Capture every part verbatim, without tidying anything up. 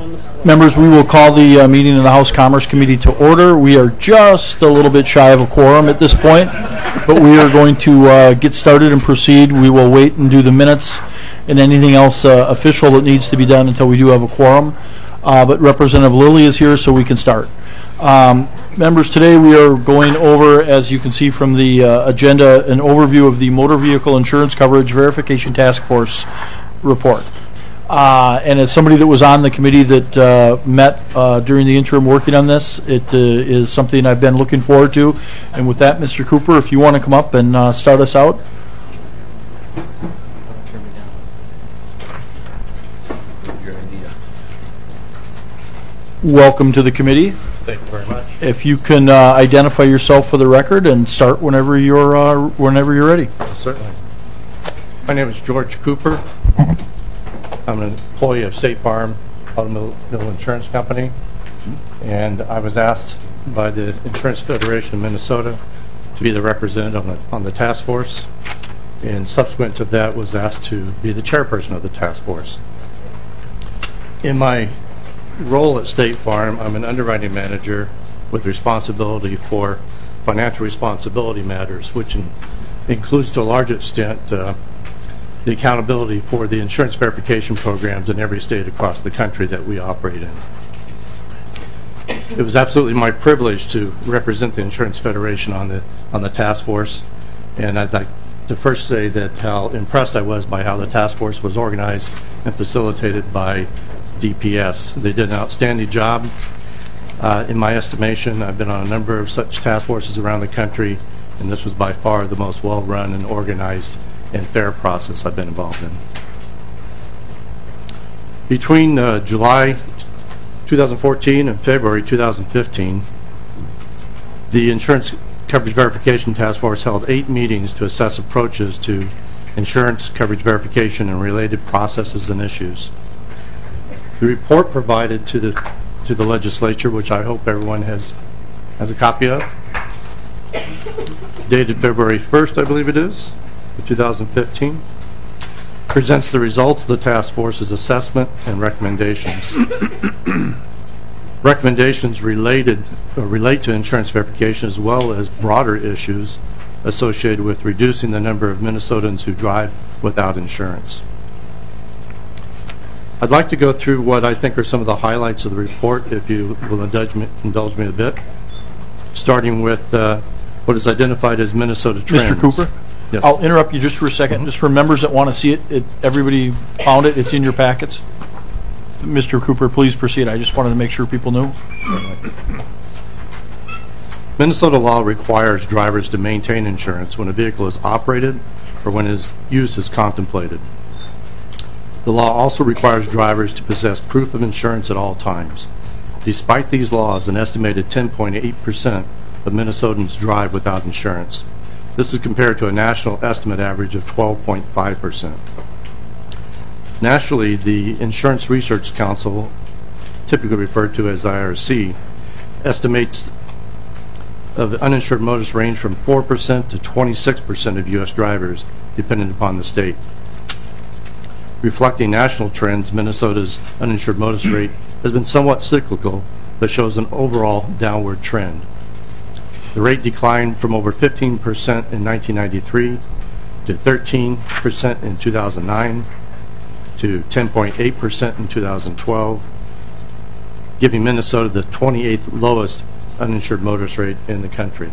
Members, we will call the uh, meeting of the House Commerce Committee to order. We are just a little bit shy of a quorum at this point, but we are going to uh, get started and proceed. We will wait and do the minutes and anything else uh, official that needs to be done until we do have a quorum. Uh, but Representative Lilly is here, so we can start. Um, members, today we are going over, as you can see from the uh, agenda, an overview of the Motor Vehicle Insurance Coverage Verification Task Force report. Uh, and as somebody that was on the committee that uh, met uh, during the interim working on this, it uh, is something I've been looking forward to. And with that, Mister Cooper, if you want to come up and uh, start us out. Welcome to the committee. Thank you very much. If you can uh, identify yourself for the record and start whenever you're uh, whenever you're ready. Certainly. My name is George Cooper. I'm an employee of State Farm Automobile Insurance Company, and I was asked by the Insurance Federation of Minnesota to be the representative on the, on the task force, and subsequent to that was asked to be the chairperson of the task force. In my role at State Farm, I'm an underwriting manager with responsibility for financial responsibility matters, which in, includes to a large extent uh, the accountability for the insurance verification programs in every state across the country that we operate in. It was absolutely my privilege to represent the Insurance Federation on the on the task force, and I'd like to first say that how impressed I was by how the task force was organized and facilitated by D P S. They did an outstanding job. Uh, in my estimation, I've been on a number of such task forces around the country, and this was by far the most well-run and organized and fair process I've been involved in. Between uh, July two thousand fourteen and February two thousand fifteen, the Insurance Coverage Verification Task Force held eight meetings to assess approaches to insurance coverage verification and related processes and issues. The report provided to the to the legislature, which I hope everyone has has a copy of, dated February first, I believe it is, two thousand fifteen, presents the results of the task force's assessment and recommendations. Recommendations related uh, relate to insurance verification as well as broader issues associated with reducing the number of Minnesotans who drive without insurance. I'd like to go through what I think are some of the highlights of the report, if you will indulge me, indulge me a bit, starting with uh, what is identified as Minnesota trends. Mister Cooper? Yes. I'll interrupt you just for a second. Mm-hmm. Just for members that want to see it, it, everybody found it. It's in your packets. Mister Cooper, please proceed. I just wanted to make sure people knew. Minnesota law requires drivers to maintain insurance when a vehicle is operated or when its use is contemplated. The law also requires drivers to possess proof of insurance at all times. Despite these laws, an estimated ten point eight percent of Minnesotans drive without insurance. This is compared to a national estimate average of twelve point five percent. Nationally, the Insurance Research Council, typically referred to as I R C, estimates of uninsured motorists range from four percent to twenty-six percent of U S drivers, depending upon the state. Reflecting national trends, Minnesota's uninsured motorist rate has been somewhat cyclical, but shows an overall downward trend. The rate declined from over fifteen percent in nineteen ninety-three to thirteen percent in two thousand nine to ten point eight percent in two thousand twelve, giving Minnesota the twenty-eighth lowest uninsured motorist rate in the country.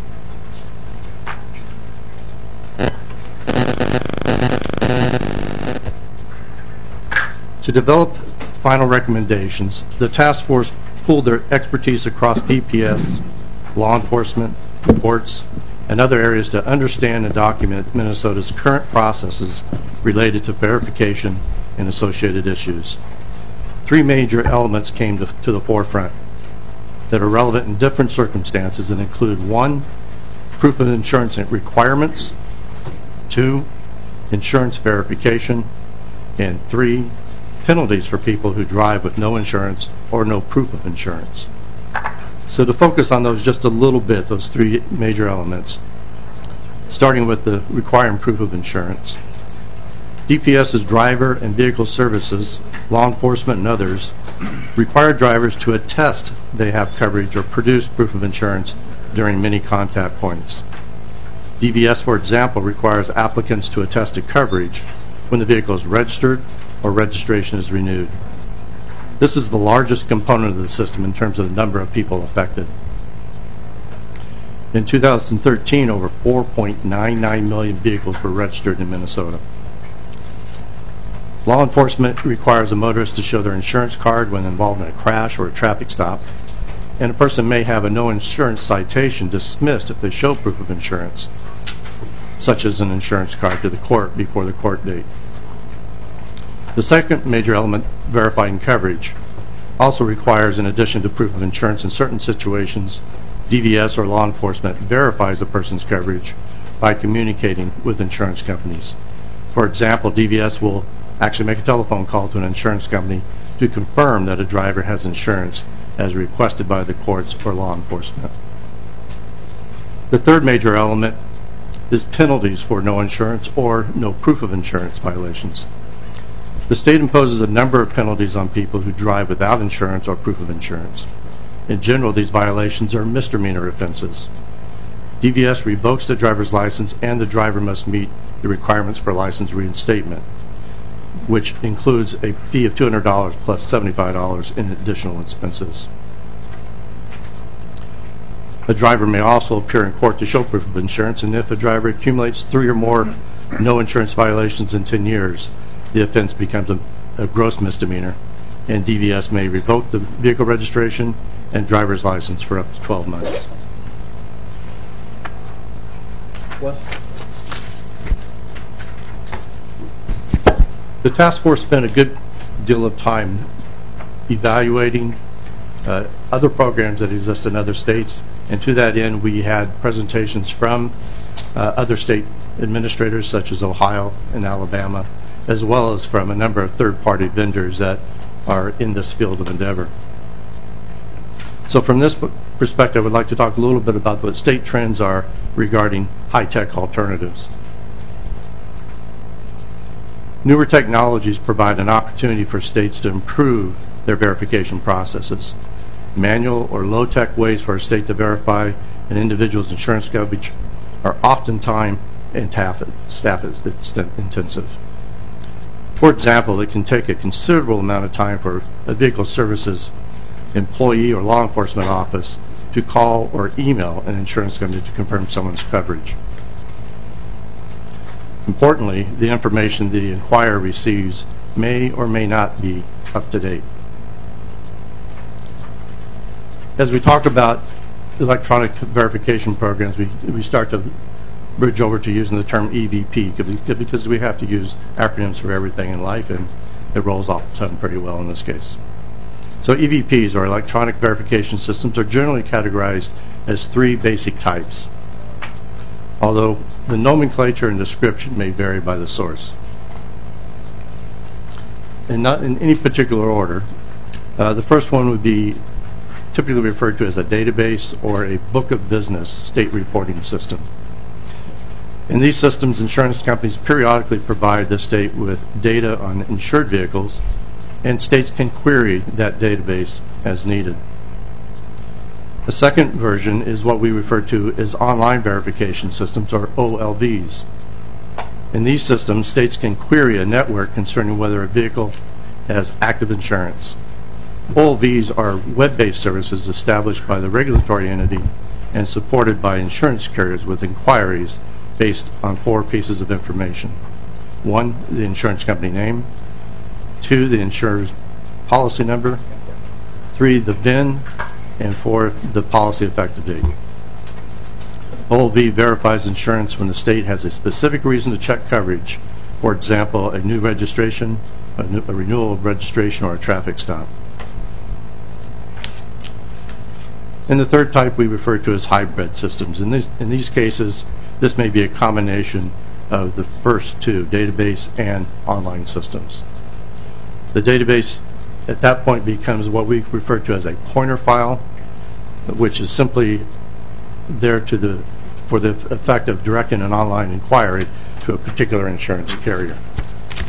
To develop final recommendations, the task force pooled their expertise across D P S, law enforcement, courts, and other areas to understand and document Minnesota's current processes related to verification and associated issues. Three major elements came to, to the forefront that are relevant in different circumstances and include: one, proof of insurance requirements; two, insurance verification; and three, penalties for people who drive with no insurance or no proof of insurance. So to focus on those just a little bit, those three major elements, starting with the requiring proof of insurance. D P S's driver and vehicle services, law enforcement, and others require drivers to attest they have coverage or produce proof of insurance during many contact points. D V S, for example, requires applicants to attest to coverage when the vehicle is registered or registration is renewed. This is the largest component of the system in terms of the number of people affected. In two thousand thirteen, over four point nine nine million vehicles were registered in Minnesota. Law enforcement requires a motorist to show their insurance card when involved in a crash or a traffic stop, and a person may have a no insurance citation dismissed if they show proof of insurance, such as an insurance card, to the court before the court date. The second major element, verifying coverage, also requires, in addition to proof of insurance in certain situations, D V S or law enforcement verifies a person's coverage by communicating with insurance companies. For example, D V S will actually make a telephone call to an insurance company to confirm that a driver has insurance as requested by the courts or law enforcement. The third major element is penalties for no insurance or no proof of insurance violations. The state imposes a number of penalties on people who drive without insurance or proof of insurance. In general, these violations are misdemeanor offenses. D V S revokes the driver's license, and the driver must meet the requirements for license reinstatement, which includes a fee of two hundred dollars plus seventy-five dollars in additional expenses. A driver may also appear in court to show proof of insurance, and if a driver accumulates three or more no insurance violations in ten years, the offense becomes a, a gross misdemeanor, and D V S may revoke the vehicle registration and driver's license for up to twelve months. What? The task force spent a good deal of time evaluating uh, other programs that exist in other states, and to that end we had presentations from uh, other state administrators such as Ohio and Alabama, as well as from a number of third-party vendors that are in this field of endeavor. So from this perspective, I would like to talk a little bit about what state trends are regarding high-tech alternatives. Newer technologies provide an opportunity for states to improve their verification processes. Manual or low-tech ways for a state to verify an individual's insurance coverage are often time and staff intensive. For example, it can take a considerable amount of time for a vehicle services employee or law enforcement office to call or email an insurance company to confirm someone's coverage. Importantly, the information the inquirer receives may or may not be up to date. As we talk about electronic verification programs, we, we start to bridge over to using the term E V P because we have to use acronyms for everything in life, and it rolls off the tongue pretty well in this case. So E V Ps, or electronic verification systems, are generally categorized as three basic types, although the nomenclature and description may vary by the source. And not in any particular order, uh, the first one would be typically referred to as a database or a book of business state reporting system. In these systems, insurance companies periodically provide the state with data on insured vehicles, and states can query that database as needed. The second version is what we refer to as online verification systems, or O L Vs. In these systems, states can query a network concerning whether a vehicle has active insurance. O L Vs are web-based services established by the regulatory entity and supported by insurance carriers with inquiries based on four pieces of information. One, the insurance company name. Two, the insurer's policy number. Three, the V I N. And four, the policy effective date. O L V verifies insurance when the state has a specific reason to check coverage, for example, a new registration, a, new, a renewal of registration, or a traffic stop. And the third type we refer to as hybrid systems. In these, in these cases, this may be a combination of the first two, database and online systems. The database at that point becomes what we refer to as a pointer file, which is simply there to the, for the effect of directing an online inquiry to a particular insurance carrier.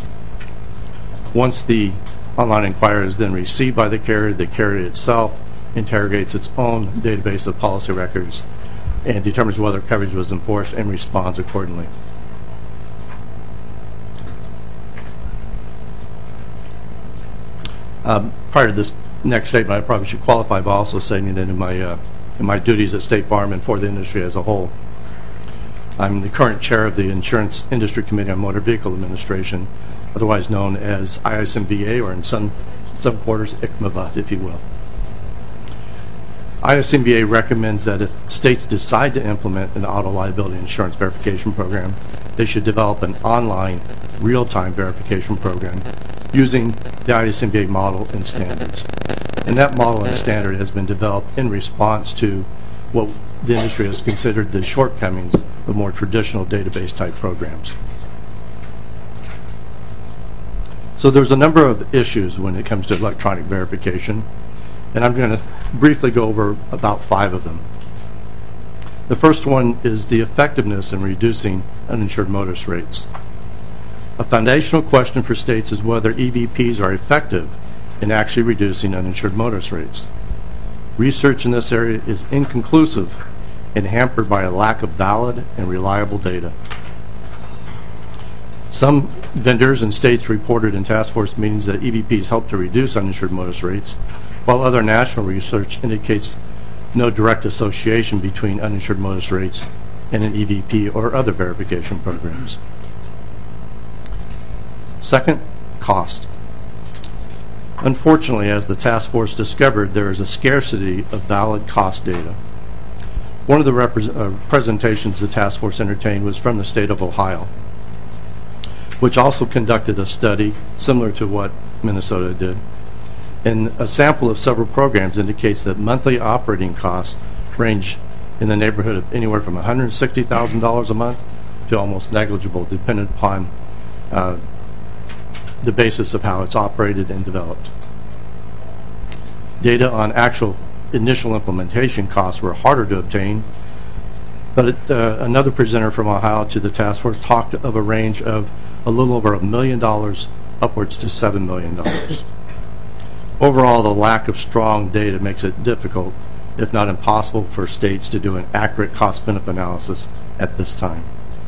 Once the online inquiry is then received by the carrier, the carrier itself interrogates its own database of policy records and determines whether coverage was enforced and responds accordingly. Um, prior to this next statement, I probably should qualify by also saying that in my uh, in my duties at State Farm and for the industry as a whole, I'm the current chair of the Insurance Industry Committee on Motor Vehicle Administration, otherwise known as I S M V A, or in some some quarters I C M V A, if you will. I S M V A recommends that if states decide to implement an auto liability insurance verification program, they should develop an online real-time verification program using the I S M V A model and standards. And that model and standard has been developed in response to what the industry has considered the shortcomings of more traditional database type programs. So there's a number of issues when it comes to electronic verification, and I'm going to briefly go over about five of them. The first one is the effectiveness in reducing uninsured motorist rates. A foundational question for states is whether E V Ps are effective in actually reducing uninsured motorist rates. Research in this area is inconclusive and hampered by a lack of valid and reliable data. Some vendors and states reported in task force meetings that E V Ps help to reduce uninsured motorist rates, while other national research indicates no direct association between uninsured motorist rates and an E V P or other verification programs. Second, cost. Unfortunately, as the task force discovered, there is a scarcity of valid cost data. One of the repre- uh, presentations the task force entertained was from the state of Ohio, which also conducted a study similar to what Minnesota did. And a sample of several programs indicates that monthly operating costs range in the neighborhood of anywhere from one hundred sixty thousand dollars a month to almost negligible, depending upon uh, the basis of how it's operated and developed. Data on actual initial implementation costs were harder to obtain, but it, uh, another presenter from Ohio to the task force talked of a range of a little over a million dollars upwards to seven million dollars. Overall, the lack of strong data makes it difficult, if not impossible, for states to do an accurate cost-benefit analysis at this time.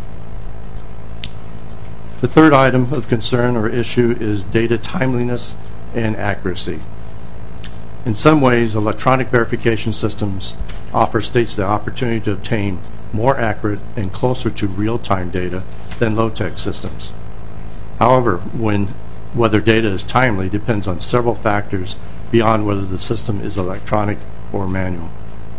The third item of concern or issue is data timeliness and accuracy. In some ways, electronic verification systems offer states the opportunity to obtain more accurate and closer to real-time data than low-tech systems. However, when whether data is timely depends on several factors beyond whether the system is electronic or manual.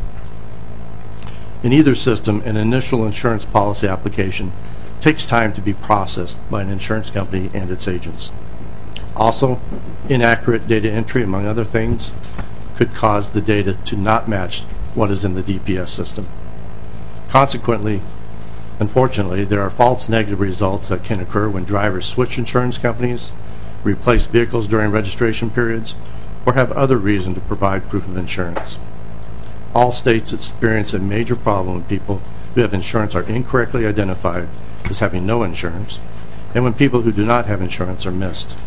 In either system, an initial insurance policy application takes time to be processed by an insurance company and its agents. Also, inaccurate data entry, among other things, could cause the data to not match what is in the D P S system. Consequently, unfortunately, there are false negative results that can occur when drivers switch insurance companies, replace vehicles during registration periods, or have other reason to provide proof of insurance. All states experience a major problem when people who have insurance are incorrectly identified as having no insurance, and when people who do not have insurance are missed.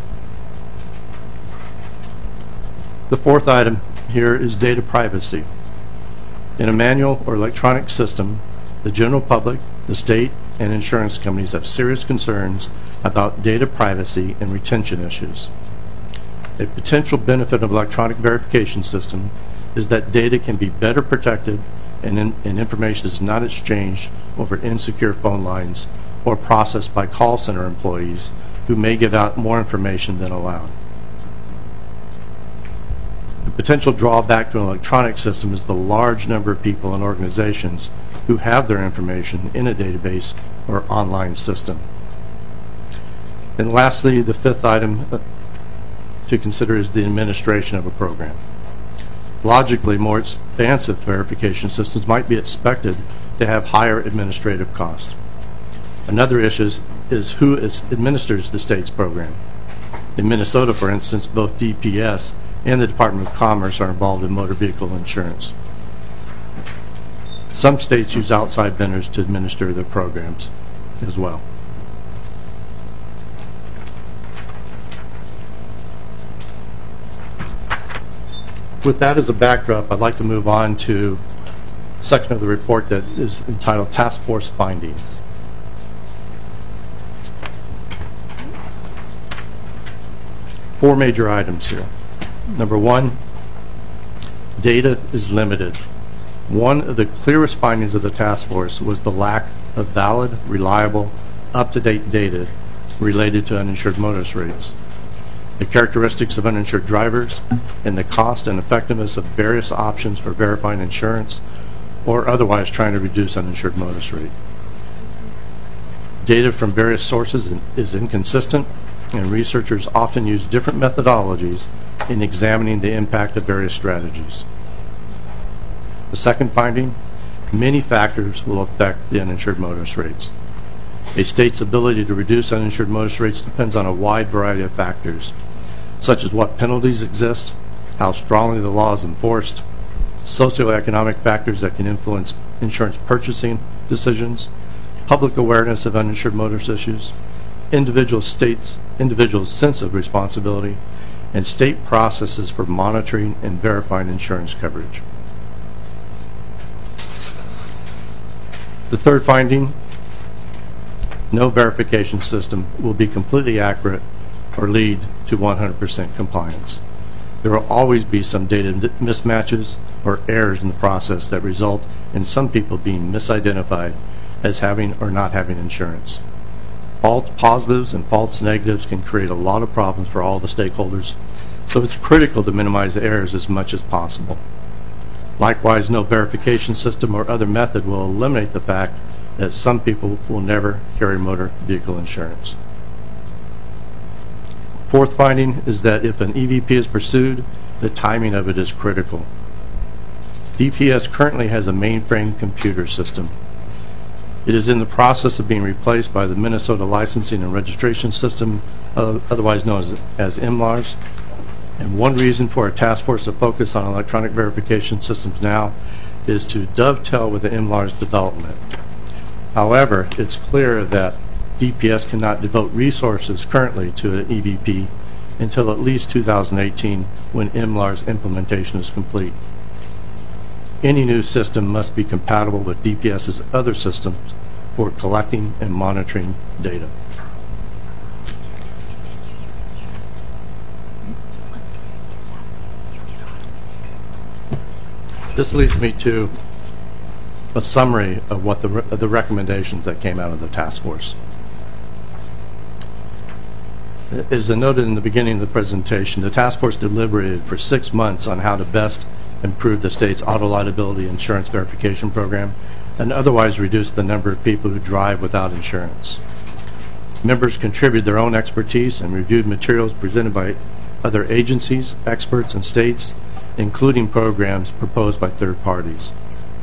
The fourth item here is data privacy. In a manual or electronic system, the general public, the state, and insurance companies have serious concerns about data privacy and retention issues. A potential benefit of electronic verification system is that data can be better protected and, in, and information is not exchanged over insecure phone lines or processed by call center employees who may give out more information than allowed. The potential drawback to an electronic system is the large number of people and organizations who have their information in a database or online system. And lastly, the fifth item to consider is the administration of a program. Logically, more expansive verification systems might be expected to have higher administrative costs. Another issue is, is who is, administers the state's program. In Minnesota, for instance, both D P S and the Department of Commerce are involved in motor vehicle insurance. Some states use outside vendors to administer their programs as well. With that as a backdrop, I'd like to move on to a section of the report that is entitled Task Force Findings. Four major items here. Number one, data is limited. One of the clearest findings of the task force was the lack of valid, reliable, up-to-date data related to uninsured motorist rates, the characteristics of uninsured drivers, and the cost and effectiveness of various options for verifying insurance or otherwise trying to reduce uninsured motorist rate. Data from various sources is inconsistent, and researchers often use different methodologies in examining the impact of various strategies. The second finding, many factors will affect the uninsured motorist rates. A state's ability to reduce uninsured motorist rates depends on a wide variety of factors, such as what penalties exist, how strongly the law is enforced, socioeconomic factors that can influence insurance purchasing decisions, public awareness of uninsured motorist issues, individual states, individuals' sense of responsibility, and state processes for monitoring and verifying insurance coverage. The third finding, no verification system will be completely accurate or lead to one hundred percent compliance. There will always be some data mismatches or errors in the process that result in some people being misidentified as having or not having insurance. False positives and false negatives can create a lot of problems for all the stakeholders, so it's critical to minimize errors as much as possible. Likewise, no verification system or other method will eliminate the fact that some people will never carry motor vehicle insurance. Fourth finding is that if an E V P is pursued, the timing of it is critical. D P S currently has a mainframe computer system. It is in the process of being replaced by the Minnesota Licensing and Registration System, uh, otherwise known as, as I M L A R S. And one reason for a task force to focus on electronic verification systems now is to dovetail with the I M L A R S development. However, it's clear that D P S cannot devote resources currently to an E V P until at least two thousand eighteen, when I M L A R S implementation is complete. Any new system must be compatible with D P S's other systems for collecting and monitoring data. This leads me to a summary of what the, re of the recommendations that came out of the task force. As noted in the beginning of the presentation, the task force deliberated for six months on how to best improve the state's auto liability insurance verification program and otherwise reduce the number of people who drive without insurance. Members contributed their own expertise and reviewed materials presented by other agencies, experts, and states, including programs proposed by third parties.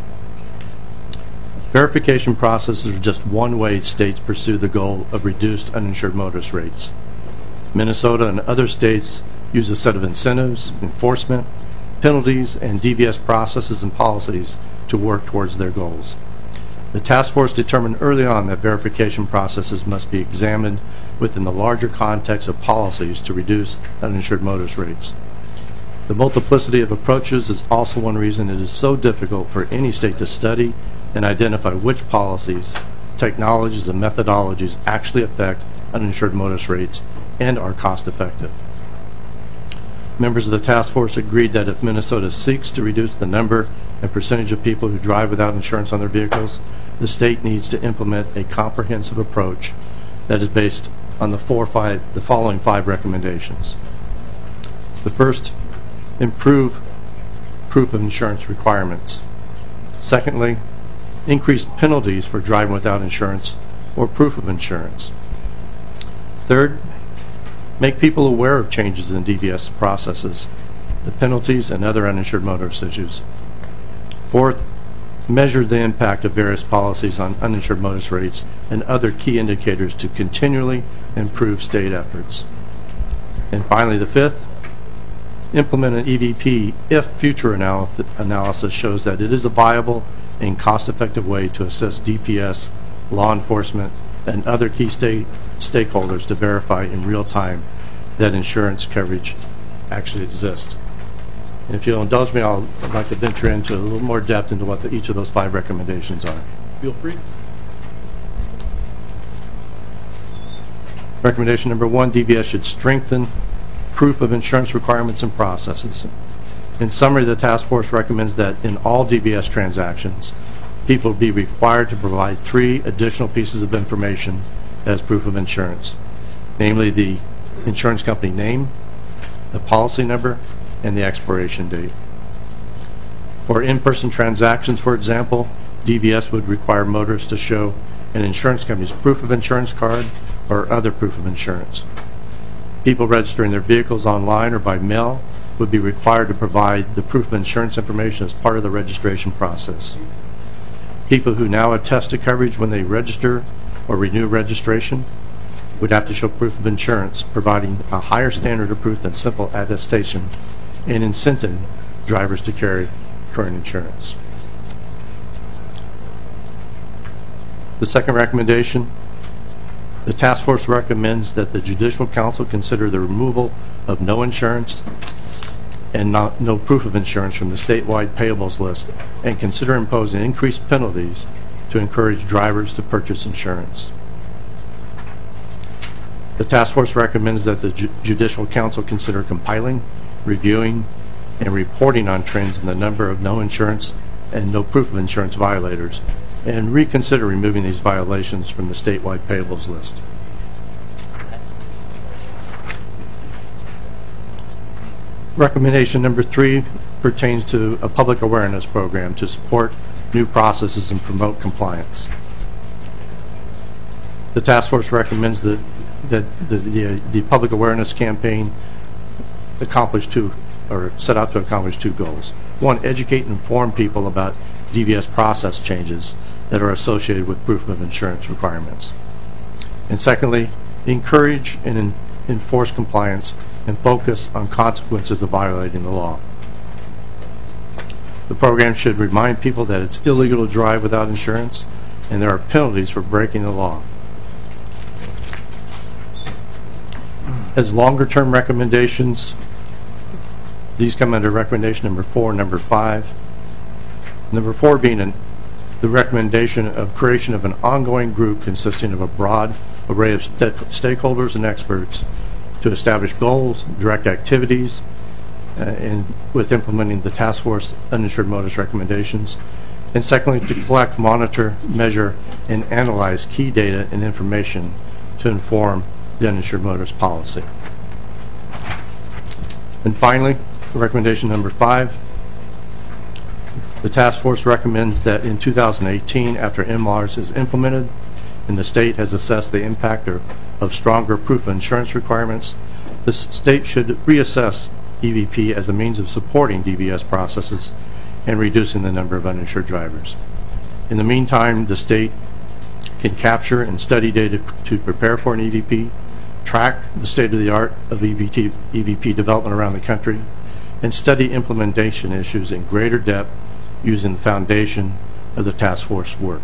Verification processes are just one way states pursue the goal of reduced uninsured motorist rates. Minnesota and other states use a set of incentives, enforcement, penalties, and D V S processes and policies to work towards their goals. The task force determined early on that verification processes must be examined within the larger context of policies to reduce uninsured motorist rates. The multiplicity of approaches is also one reason it is so difficult for any state to study and identify which policies, technologies, and methodologies actually affect uninsured motorist rates and are cost effective. Members of the task force agreed that if Minnesota seeks to reduce the number and percentage of people who drive without insurance on their vehicles, the state needs to implement a comprehensive approach that is based on the four, five, the following five recommendations. The first, improve proof of insurance requirements. Secondly, increase penalties for driving without insurance or proof of insurance. Third, make people aware of changes in D V S processes, the penalties, and other uninsured motorist issues. Fourth, measure the impact of various policies on uninsured motorist rates and other key indicators to continually improve state efforts. And finally, the fifth, implement an E V P if future analy analysis shows that it is a viable and cost-effective way to assist D P S, law enforcement, and other key state stakeholders to verify in real time that insurance coverage actually exists. And if you'll indulge me, I'll, I'd like to venture into a little more depth into what the, each of those five recommendations are. Feel free. Recommendation number one, D B S should strengthen proof of insurance requirements and processes. In summary, the task force recommends that in all D B S transactions, people be required to provide three additional pieces of information as proof of insurance, namely the insurance company name, the policy number, and the expiration date. For in-person transactions, for example, D B S would require motorists to show an insurance company's proof of insurance card or other proof of insurance. People registering their vehicles online or by mail would be required to provide the proof of insurance information as part of the registration process. People who now attest to coverage when they register or renew registration would have to show proof of insurance, providing a higher standard of proof than simple attestation and incenting drivers to carry current insurance. The second recommendation, the task force recommends that the Judicial Council consider the removal of no insurance and not, no proof of insurance from the statewide payables list and consider imposing increased penalties to encourage drivers to purchase insurance. The task force recommends that the Ju- Judicial Council consider compiling, reviewing, and reporting on trends in the number of no insurance and no proof of insurance violators, and reconsider removing these violations from the statewide payables list. Recommendation number three pertains to a public awareness program to support new processes and promote compliance. The task force recommends that, that the, the, the public awareness campaign accomplish two, or set out to accomplish two goals. One, educate and inform people about D B S process changes that are associated with proof of insurance requirements. And secondly, encourage and in, enforce compliance and focus on consequences of violating the law. The program should remind people that it's illegal to drive without insurance and there are penalties for breaking the law. As longer-term recommendations, these come under recommendation number four and number five. Number four being an, the recommendation of creation of an ongoing group consisting of a broad array of st- stakeholders and experts to establish goals, direct activities, uh, and with implementing the task force uninsured motorist recommendations. And secondly, to collect, monitor, measure, and analyze key data and information to inform the uninsured motorist policy. And finally, recommendation number five, the task force recommends that in two thousand eighteen, after M L A R S is implemented and the state has assessed the impact of, of stronger proof of insurance requirements, the state should reassess E V P as a means of supporting D B S processes and reducing the number of uninsured drivers. In the meantime, the state can capture and study data to prepare for an E V P, track the state-of-the-art of E V P, E V P development around the country, and study implementation issues in greater depth using the foundation of the task force work.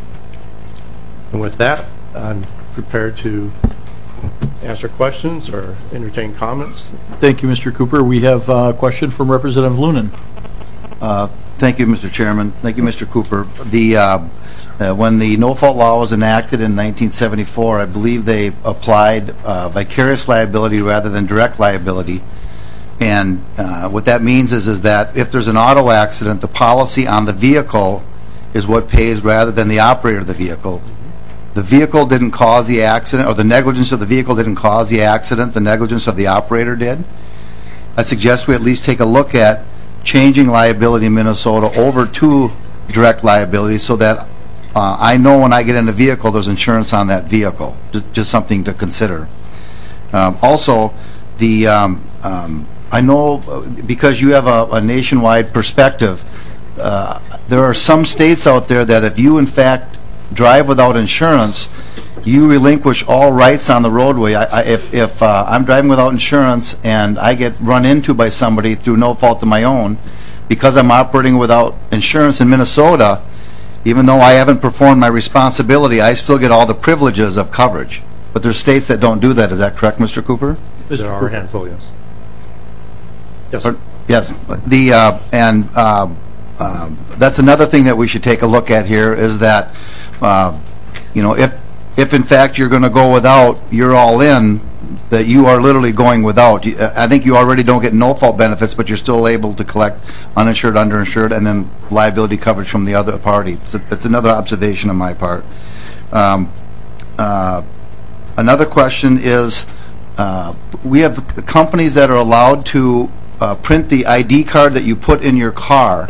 And with that, I'm prepared to answer questions or entertain comments. Thank you, Mister Cooper. We have a question from Representative Lunan. Uh, thank you, Mister Chairman. Thank you, Mister Cooper. The uh, uh, when the no-fault law was enacted in nineteen seventy-four, I believe they applied uh, vicarious liability rather than direct liability. And uh, what that means is, is that if there's an auto accident, the policy on the vehicle is what pays rather than the operator of the vehicle. The vehicle didn't cause the accident, or the negligence of the vehicle didn't cause the accident, the negligence of the operator did. I suggest we at least take a look at changing liability in Minnesota over to direct liability so that uh, I know when I get in a vehicle there's insurance on that vehicle. Just, just something to consider. Um, also, the um, um, I know uh, because you have a, a nationwide perspective, uh, there are some states out there that if you in fact drive without insurance, you relinquish all rights on the roadway. I, I, if if uh, I'm driving without insurance and I get run into by somebody through no fault of my own, because I'm operating without insurance in Minnesota, even though I haven't performed my responsibility, I still get all the privileges of coverage. But there's states that don't do that. Is that correct, Mister Cooper? There are a handful, yes. Yes, sir. Yes, the, uh, and uh, uh, that's another thing that we should take a look at here is that, uh, you know, if, if in fact you're going to go without, you're all in, that you are literally going without. You- I think you already don't get no-fault benefits, but you're still able to collect uninsured, underinsured, and then liability coverage from the other party. So it's another observation on my part. Um, uh, Another question is, uh, we have c- companies that are allowed to uh, print the I D card that you put in your car,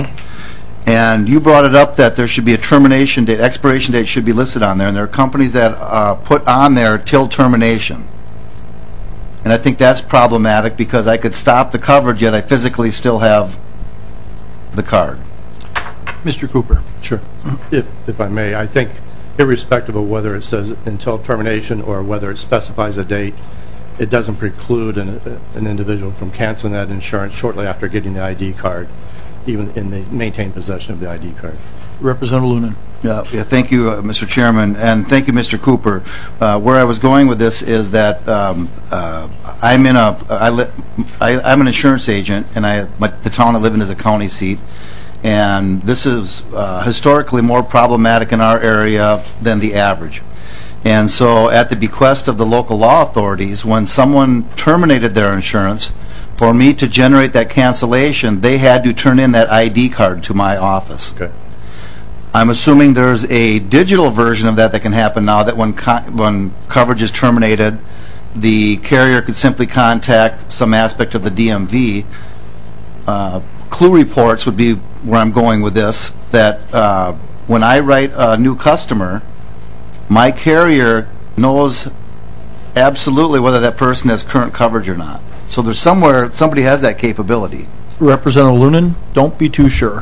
and you brought it up that there should be a termination date, expiration date should be listed on there, and there are companies that are put on there till termination. And I think that's problematic because I could stop the coverage, yet I physically still have the card. Mister Cooper. Sure. If, if I may, I think irrespective of whether it says until termination or whether it specifies a date, it doesn't preclude an, an individual from canceling that insurance shortly after getting the I D card, even in the maintained possession of the I D card. Representative Lunan. Yeah, yeah, thank you, uh, Mister Chairman, and thank you, Mister Cooper. Uh, where I was going with this is that um, uh, I'm in a, I li- I, I'm an insurance agent, and I, my, the town I live in is a county seat, and this is uh, historically more problematic in our area than the average. And so, at the bequest of the local law authorities, when someone terminated their insurance, for me to generate that cancellation, they had to turn in that I D card to my office. Okay. I'm assuming there's a digital version of that that can happen now, that when co- when coverage is terminated, the carrier could simply contact some aspect of the D M V. Uh, Clue reports would be where I'm going with this, that uh, when I write a new customer, my carrier knows absolutely whether that person has current coverage or not. So there's somewhere, somebody has that capability. Representative Lunan, don't be too sure.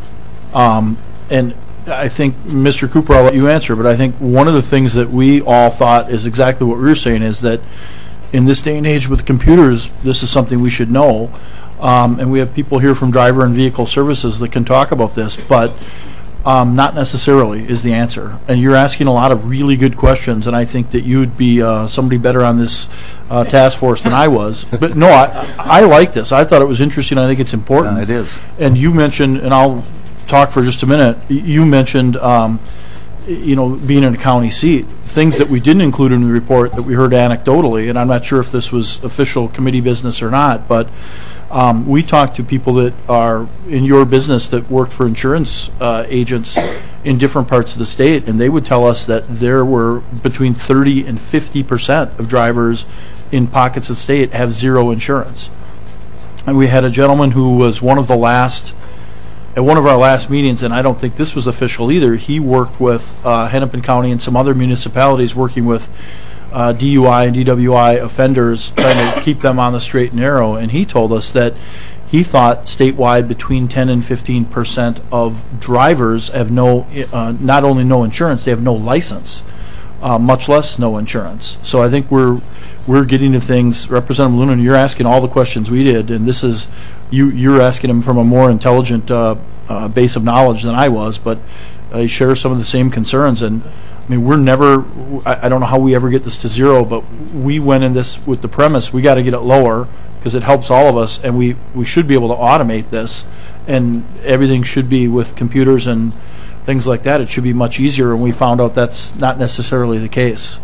Um, and I think, Mister Cooper, I'll let you answer, but I think one of the things that we all thought is exactly what we were saying, is that in this day and age with computers, this is something we should know. Um, and we have people here from Driver and Vehicle Services that can talk about this, but um, not necessarily is the answer. And you're asking a lot of really good questions, and I think that you'd be uh, somebody better on this uh, task force than I was. But no, I, I like this. I thought it was interesting. I think it's important. Uh, it is. And you mentioned, and I'll talk for just a minute, y- you mentioned, um, y- you know, being in a county seat. Things that we didn't include in the report that we heard anecdotally, and I'm not sure if this was official committee business or not, but um, we talked to people that are in your business that work for insurance uh, agents in different parts of the state, and they would tell us that there were between thirty and fifty percent of drivers in pockets of the state have zero insurance. And we had a gentleman who was one of the last, at one of our last meetings, and I don't think this was official either, he worked with uh, Hennepin County and some other municipalities working with uh, D U I and D W I offenders, trying to keep them on the straight and narrow, and he told us that he thought statewide between ten and fifteen percent of drivers have no, uh, not only no insurance, they have no license, uh, much less no insurance. So I think we're we're getting to things. Representative Lunan, you're asking all the questions we did, and this is you you're asking them from a more intelligent uh, uh, base of knowledge than I was, but I share some of the same concerns. And I mean, we're never, I, I don't know how we ever get this to zero, but we went in this with the premise we got to get it lower because it helps all of us, and we, we should be able to automate this, and everything should be with computers and things like that. It should be much easier, and we found out that's not necessarily the case.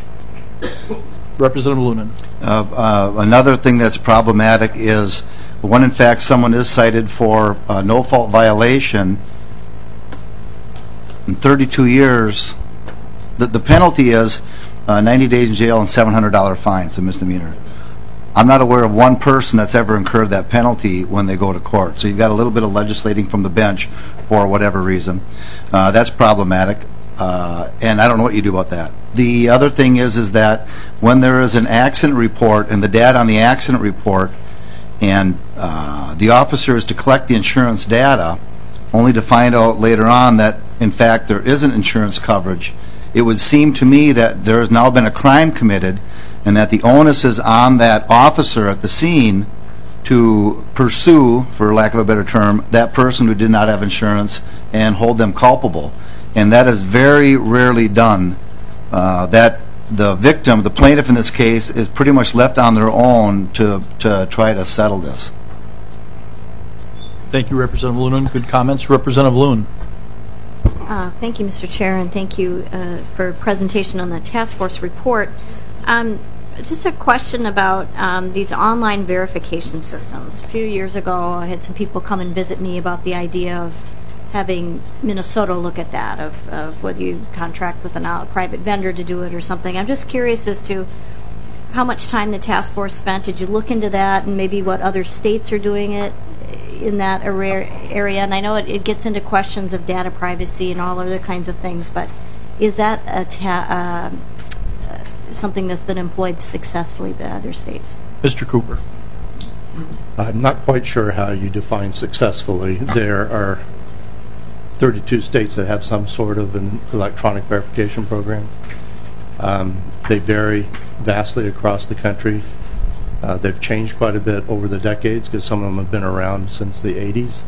Representative Lunan. Uh, uh, another thing that's problematic is when, in fact, someone is cited for a no-fault violation, in thirty-two years, the, the penalty is uh, ninety days in jail and seven hundred dollars fine. It's a misdemeanor. I'm not aware of one person that's ever incurred that penalty when they go to court. So you've got a little bit of legislating from the bench for whatever reason. Uh, that's problematic. Uh, and I don't know what you do about that. The other thing is is that when there is an accident report and the data on the accident report, and uh, the officer is to collect the insurance data, only to find out later on that, in fact, there isn't insurance coverage, it would seem to me that there has now been a crime committed and that the onus is on that officer at the scene to pursue, for lack of a better term, that person who did not have insurance and hold them culpable. And that is very rarely done. Uh, that the victim, the plaintiff in this case, is pretty much left on their own to, to try to settle this. Thank you, Representative Lunan. Good comments. Representative Loon. Uh, thank you, Mister Chair, and thank you uh, for presentation on the task force report. Um, just a question about um, these online verification systems. A few years ago, I had some people come and visit me about the idea of having Minnesota look at that, of, of whether you contract with a out- private vendor to do it or something. I'm just curious as to how much time the task force spent. Did you look into that and maybe what other states are doing it in that area? And I know it, it gets into questions of data privacy and all other kinds of things, but is that a ta- uh, something that's been employed successfully by other states? Mister Cooper. I'm not quite sure how you define successfully. There are thirty-two states that have some sort of an electronic verification program. Um, they vary vastly across the country. Uh, they've changed quite a bit over the decades because some of them have been around since the eighties.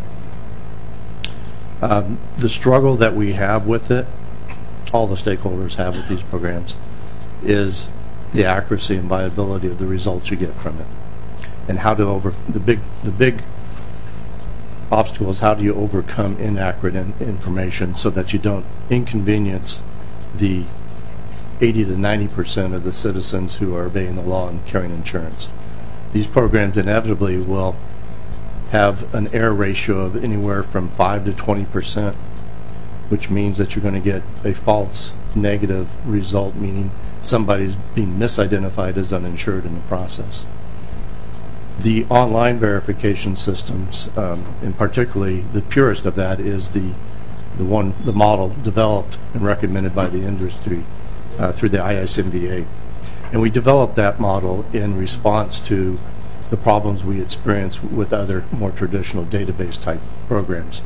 Um, the struggle that we have with it, all the stakeholders have with these programs, is the accuracy and viability of the results you get from it, and how to over the big the big obstacle is how do you overcome inaccurate in, information so that you don't inconvenience the eighty to ninety percent of the citizens who are obeying the law and carrying insurance. These programs inevitably will have an error ratio of anywhere from five to twenty percent, which means that you're going to get a false negative result, meaning somebody's being misidentified as uninsured in the process. The online verification systems, um, and particularly the purest of that, is the the one the model developed and recommended by the industry uh, through the I S M B A, and we developed that model in response to the problems we experience with other more traditional database type programs.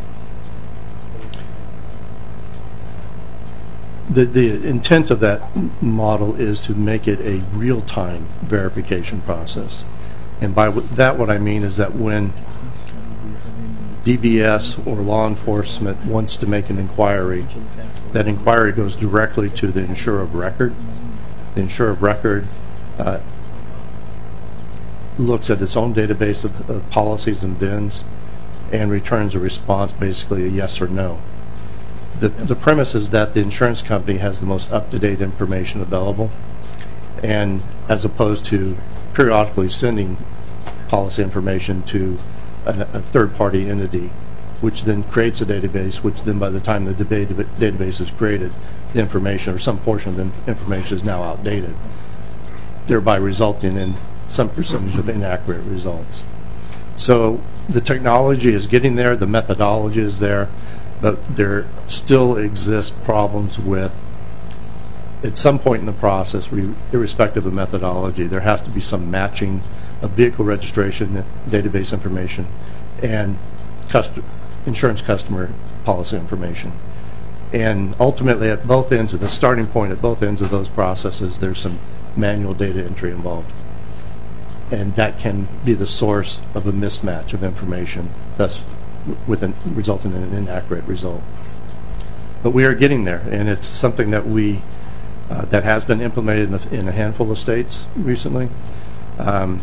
The, the intent of that model is to make it a real-time verification process. And by that what I mean is that when D B S or law enforcement wants to make an inquiry, that inquiry goes directly to the insurer of record. The insurer of record uh, looks at its own database of, of policies and V I Ns and returns a response, basically a yes or no. The, the premise is that the insurance company has the most up-to-date information available, and as opposed to periodically sending policy information to a, a third-party entity, which then creates a database, which then by the time the debate, database is created, the information or some portion of the information is now outdated, thereby resulting in some percentage of inaccurate results. So the technology is getting there, the methodology is there, but there still exist problems with, at some point in the process, irrespective of methodology, there has to be some matching of vehicle registration database information and custom, insurance customer policy information. And ultimately, at both ends of the starting point, at both ends of those processes, there's some manual data entry involved. And that can be the source of a mismatch of information, thus with an, resulting in an inaccurate result. But we are getting there, and it's something that we uh, that has been implemented in a, in a handful of states recently. Um,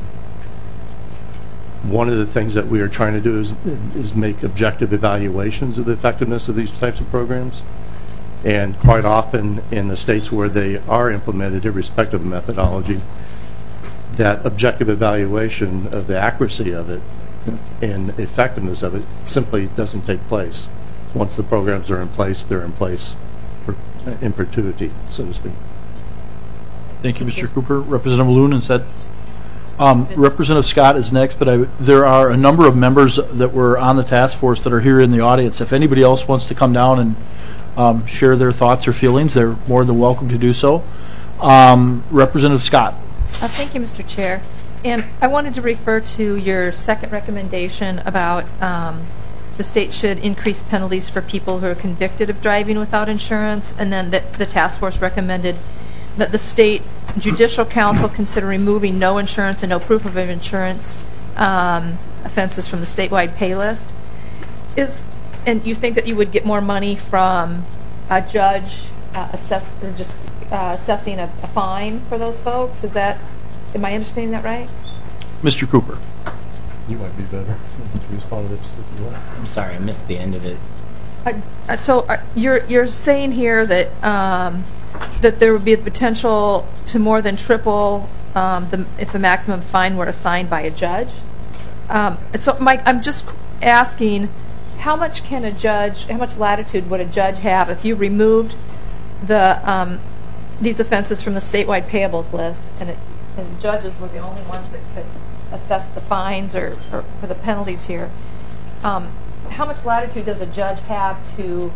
one of the things that we are trying to do is is make objective evaluations of the effectiveness of these types of programs, and quite often in the states where they are implemented, irrespective of methodology, that objective evaluation of the accuracy of it and effectiveness of it simply doesn't take place. Once the programs are in place, they're in place for, in perpetuity, so to speak. Thank you, Mister Cooper. Representative Loon, is that um, Representative Scott is next, but I, there are a number of members that were on the task force that are here in the audience. If anybody else wants to come down and um, share their thoughts or feelings, they're more than welcome to do so. Um, Representative Scott. Uh, thank you, Mister Chair. And I wanted to refer to your second recommendation about um, the state should increase penalties for people who are convicted of driving without insurance, and then that the task force recommended that the state judicial council consider removing no insurance and no proof of insurance um, offenses from the statewide pay list. Is and you think that you would get more money from a judge uh, assess or just uh, assessing a, a fine for those folks? Is that, am I understanding that right? Mister Cooper. You might be better to respond to this if you want. I'm sorry, I missed the end of it. I- I- So uh, you're you're saying here that um, that there would be the potential to more than triple um, the if the maximum fine were assigned by a judge. Um, so, Mike, I'm just asking, how much can a judge, how much latitude would a judge have if you removed the um, these offenses from the statewide payables list, and, it, and judges were the only ones that could assess the fines or, or, or the penalties here? Um, how much latitude does a judge have to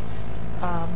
um,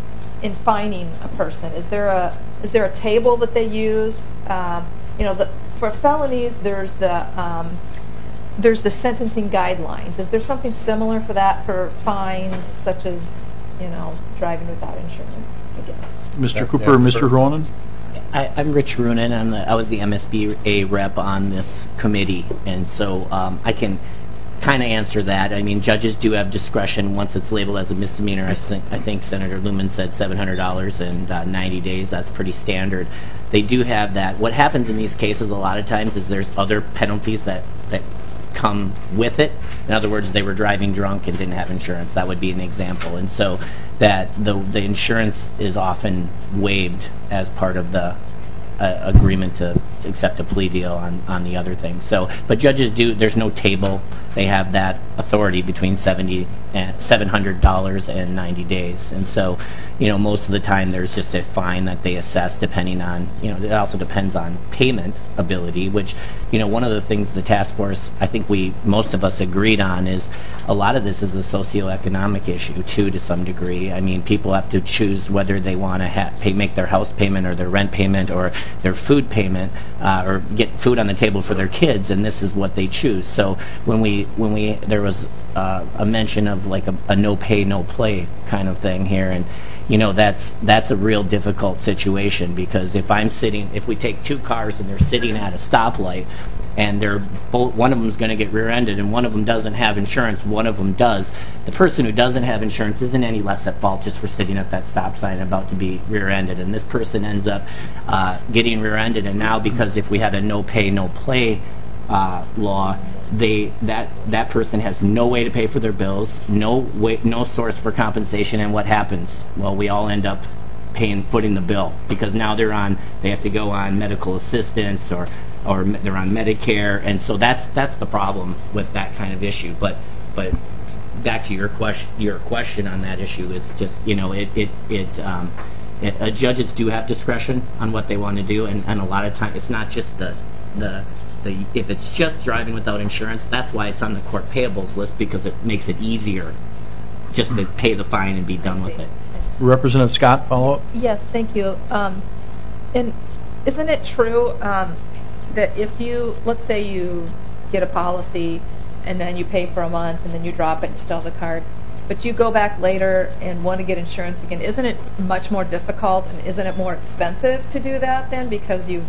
in fining a person? Is there a is there a table that they use? Um, you know, the, for felonies, there's the um, there's the sentencing guidelines. Is there something similar for that for fines, such as, you know, driving without insurance? Again. Mister Yeah, Cooper, yeah, Mister sure. Ronan? I, I'm Rich Runin. I'm the, I was the M S B A rep on this committee, and so um, I can kind of answer that. I mean, judges do have discretion once it's labeled as a misdemeanor. I think I think Senator Lumen said seven hundred dollars and uh, ninety days. That's pretty standard. They do have that. What happens in these cases a lot of times is there's other penalties that that come with it. In other words, they were driving drunk and didn't have insurance. That would be an example. And so that the the insurance is often waived as part of the uh, agreement to accept a plea deal on, on the other things. So, but judges do, there's no table. They have that authority between seventy and seven hundred dollars and ninety days. And so, you know, most of the time there's just a fine that they assess depending on, you know, it also depends on payment ability, which, you know, one of the things the task force, I think we, most of us agreed on, is a lot of this is a socioeconomic issue too, to some degree. I mean, people have to choose whether they want to ha- pay, make their house payment or their rent payment or their food payment, uh, or get food on the table for their kids, and this is what they choose. So when we, when we, there was uh, a mention of like a, a no pay, no play kind of thing here, and you know, that's that's a real difficult situation, because if I'm sitting, if we take two cars and they're sitting at a stoplight, and they're both, one of them is going to get rear-ended and one of them doesn't have insurance, one of them does, the person who doesn't have insurance isn't any less at fault just for sitting at that stop sign and about to be rear-ended, and this person ends up uh, getting rear-ended, and now because if we had a no pay, no play uh, law, they that that person has no way to pay for their bills, no way, no source for compensation, and what happens? Well, we all end up paying, footing the bill, because now they're on, they have to go on medical assistance, or or they're on Medicare, and so that's that's the problem with that kind of issue. But but back to your question, your question on that issue is just, you know, it it it. Um, it uh, judges do have discretion on what they want to do, and, and a lot of times it's not just the the. The, if it's just driving without insurance, that's why it's on the court payables list, because it makes it easier just to pay the fine and be done with it. Representative Scott, follow up? Yes, thank you. Um, and isn't it true um, that if you, let's say you get a policy and then you pay for a month and then you drop it and you still have the card, but you go back later and want to get insurance again, isn't it much more difficult, and isn't it more expensive to do that then, because you've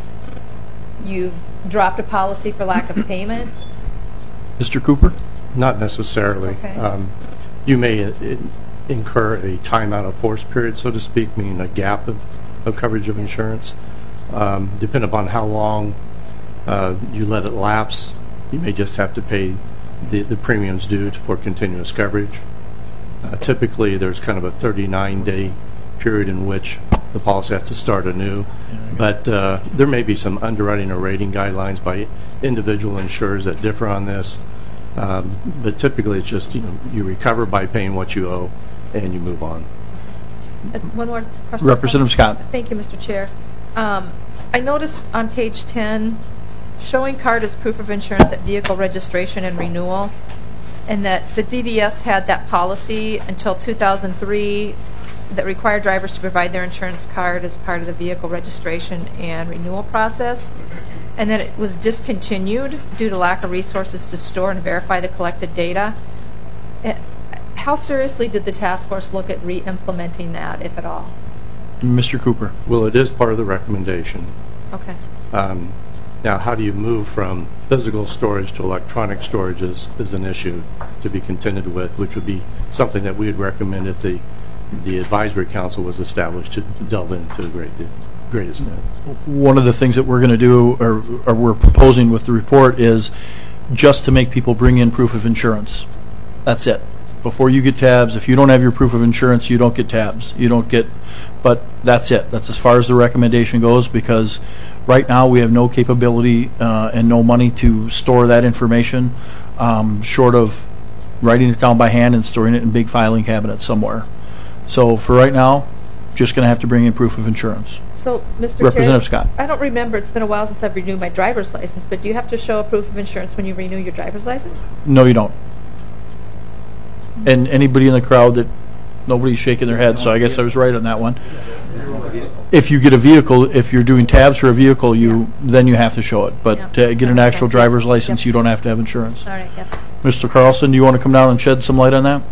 you've dropped a policy for lack of payment? Mister Cooper? Not necessarily. Okay. Um, you may uh, in- incur a time out of force period, so to speak, meaning a gap of, of coverage of insurance. Um, depending upon how long uh, you let it lapse, you may just have to pay the, the premiums due for continuous coverage. Uh, typically, there's kind of a thirty-nine day period in which the policy has to start anew, but uh, there may be some underwriting or rating guidelines by individual insurers that differ on this. Um, but typically, it's just, you know, you recover by paying what you owe, and you move on. Uh, One more question. Representative Scott. Thank you, Mister Chair. Um, I noticed on page ten, showing card as proof of insurance at vehicle registration and renewal, and that the D V S had that policy until two thousand three that required drivers to provide their insurance card as part of the vehicle registration and renewal process, and that it was discontinued due to lack of resources to store and verify the collected data. Uh, How seriously did the task force look at re-implementing that, if at all? Mister Cooper? Well, it is part of the recommendation. Okay. Um, now, how do you move from physical storage to electronic storage is, is an issue to be contended with, which would be something that we would recommend if the the advisory council was established to delve into the great, greatest net. One of the things that we're going to do, or, or we're proposing with the report, is just to make people bring in proof of insurance. That's it. Before you get tabs, if you don't have your proof of insurance, you don't get tabs. You don't get, but that's it. That's as far as the recommendation goes, because right now we have no capability uh, and no money to store that information, um, short of writing it down by hand and storing it in big filing cabinets somewhere. So for right now, just going to have to bring in proof of insurance. So, Mister Representative Chair, Scott. I don't remember, it's been a while since I've renewed my driver's license, but do you have to show a proof of insurance when you renew your driver's license? No, you don't. And anybody in the crowd that, nobody's shaking their head, so I guess I was right on that one. If you get a vehicle, if you're doing tabs for a vehicle, you Yeah. then you have to show it. But Yeah. to get an That makes actual sense. driver's license, Yep. you don't have to have insurance. All right, yep. Mister Carlson, do you want to come down and shed some light on that?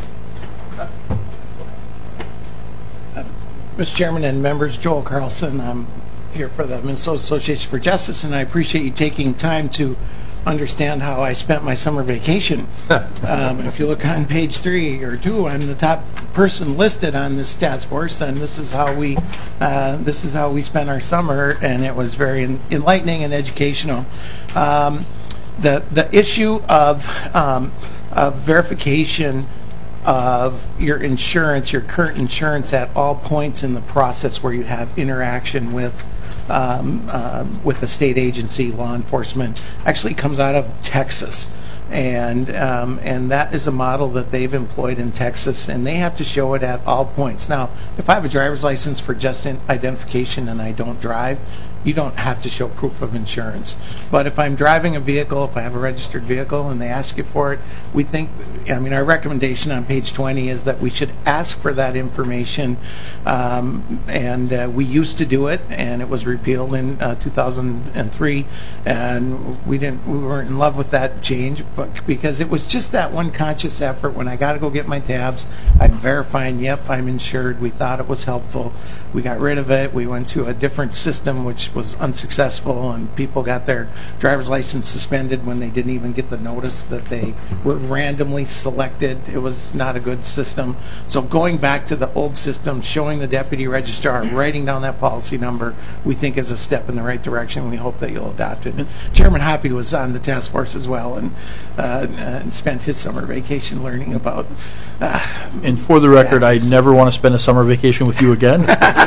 Mister Chairman and members, Joel Carlson. I'm here for the Minnesota Association for Justice, and I appreciate you taking time to understand how I spent my summer vacation. um, if you look on page three or two, I'm the top person listed on this task force, and this is how we uh, this is how we spent our summer, and it was very en- enlightening and educational. Um, the the issue of um, of verification of your insurance, your current insurance, at all points in the process where you have interaction with um, uh, with the state agency, law enforcement, actually comes out of Texas. And um, and that is a model that they've employed in Texas, and they have to show it at all points. Now, if I have a driver's license for just in identification and I don't drive, you don't have to show proof of insurance. But if I'm driving a vehicle, if I have a registered vehicle and they ask you for it, we think, I mean, our recommendation on page twenty is that we should ask for that information. Um, and uh, we used to do it, and it was repealed in uh, two thousand three, and we didn't, we weren't in love with that change, but because it was just that one conscious effort. When I got to go get my tabs, I'm verifying, yep, I'm insured. We thought it was helpful. We got rid of it. We went to a different system, which was unsuccessful, and people got their driver's license suspended when they didn't even get the notice that they were randomly selected. It was not a good system. So going back to the old system, showing the deputy registrar, writing down that policy number, we think is a step in the right direction. We hope that you'll adopt it. And Chairman Hoppy was on the task force as well, and, uh, and spent his summer vacation learning about. Uh, And for the record, I never want to spend a summer vacation with you again.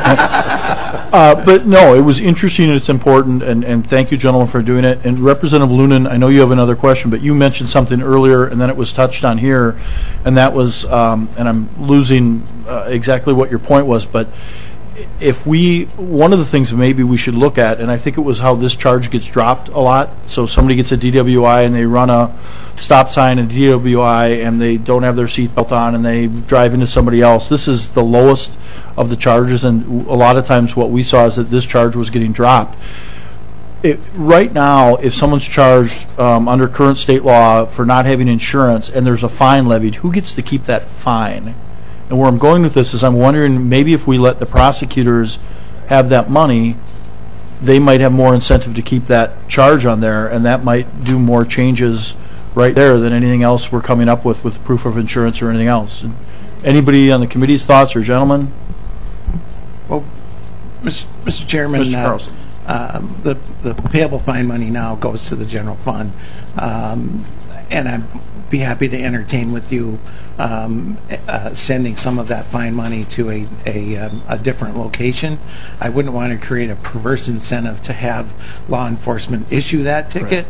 uh, but no, it was interesting and it's important, and, and thank you, gentlemen, for doing it. And Representative Lunan, I know you have another question, but you mentioned something earlier, and then it was touched on here, and that was, um, and I'm losing uh, exactly what your point was, but if we, one of the things maybe we should look at, and I think it was how this charge gets dropped a lot. So somebody gets a D W I and they run a stop sign and D W I and they don't have their seatbelt on and they drive into somebody else. This is the lowest of the charges, and a lot of times what we saw is that this charge was getting dropped. It, right now, if someone's charged um, under current state law for not having insurance and there's a fine levied, who gets to keep that fine? And where I'm going with this is I'm wondering maybe if we let the prosecutors have that money, they might have more incentive to keep that charge on there, and that might do more changes right there than anything else we're coming up with with proof of insurance or anything else. Anybody on the committee's thoughts, or gentlemen? Well, Mister Chairman, Mister Carlson. Uh, um, the the payable fine money now goes to the general fund, um, and I'd be happy to entertain with you um, uh, sending some of that fine money to a a, um, a different location. I wouldn't want to create a perverse incentive to have law enforcement issue that ticket.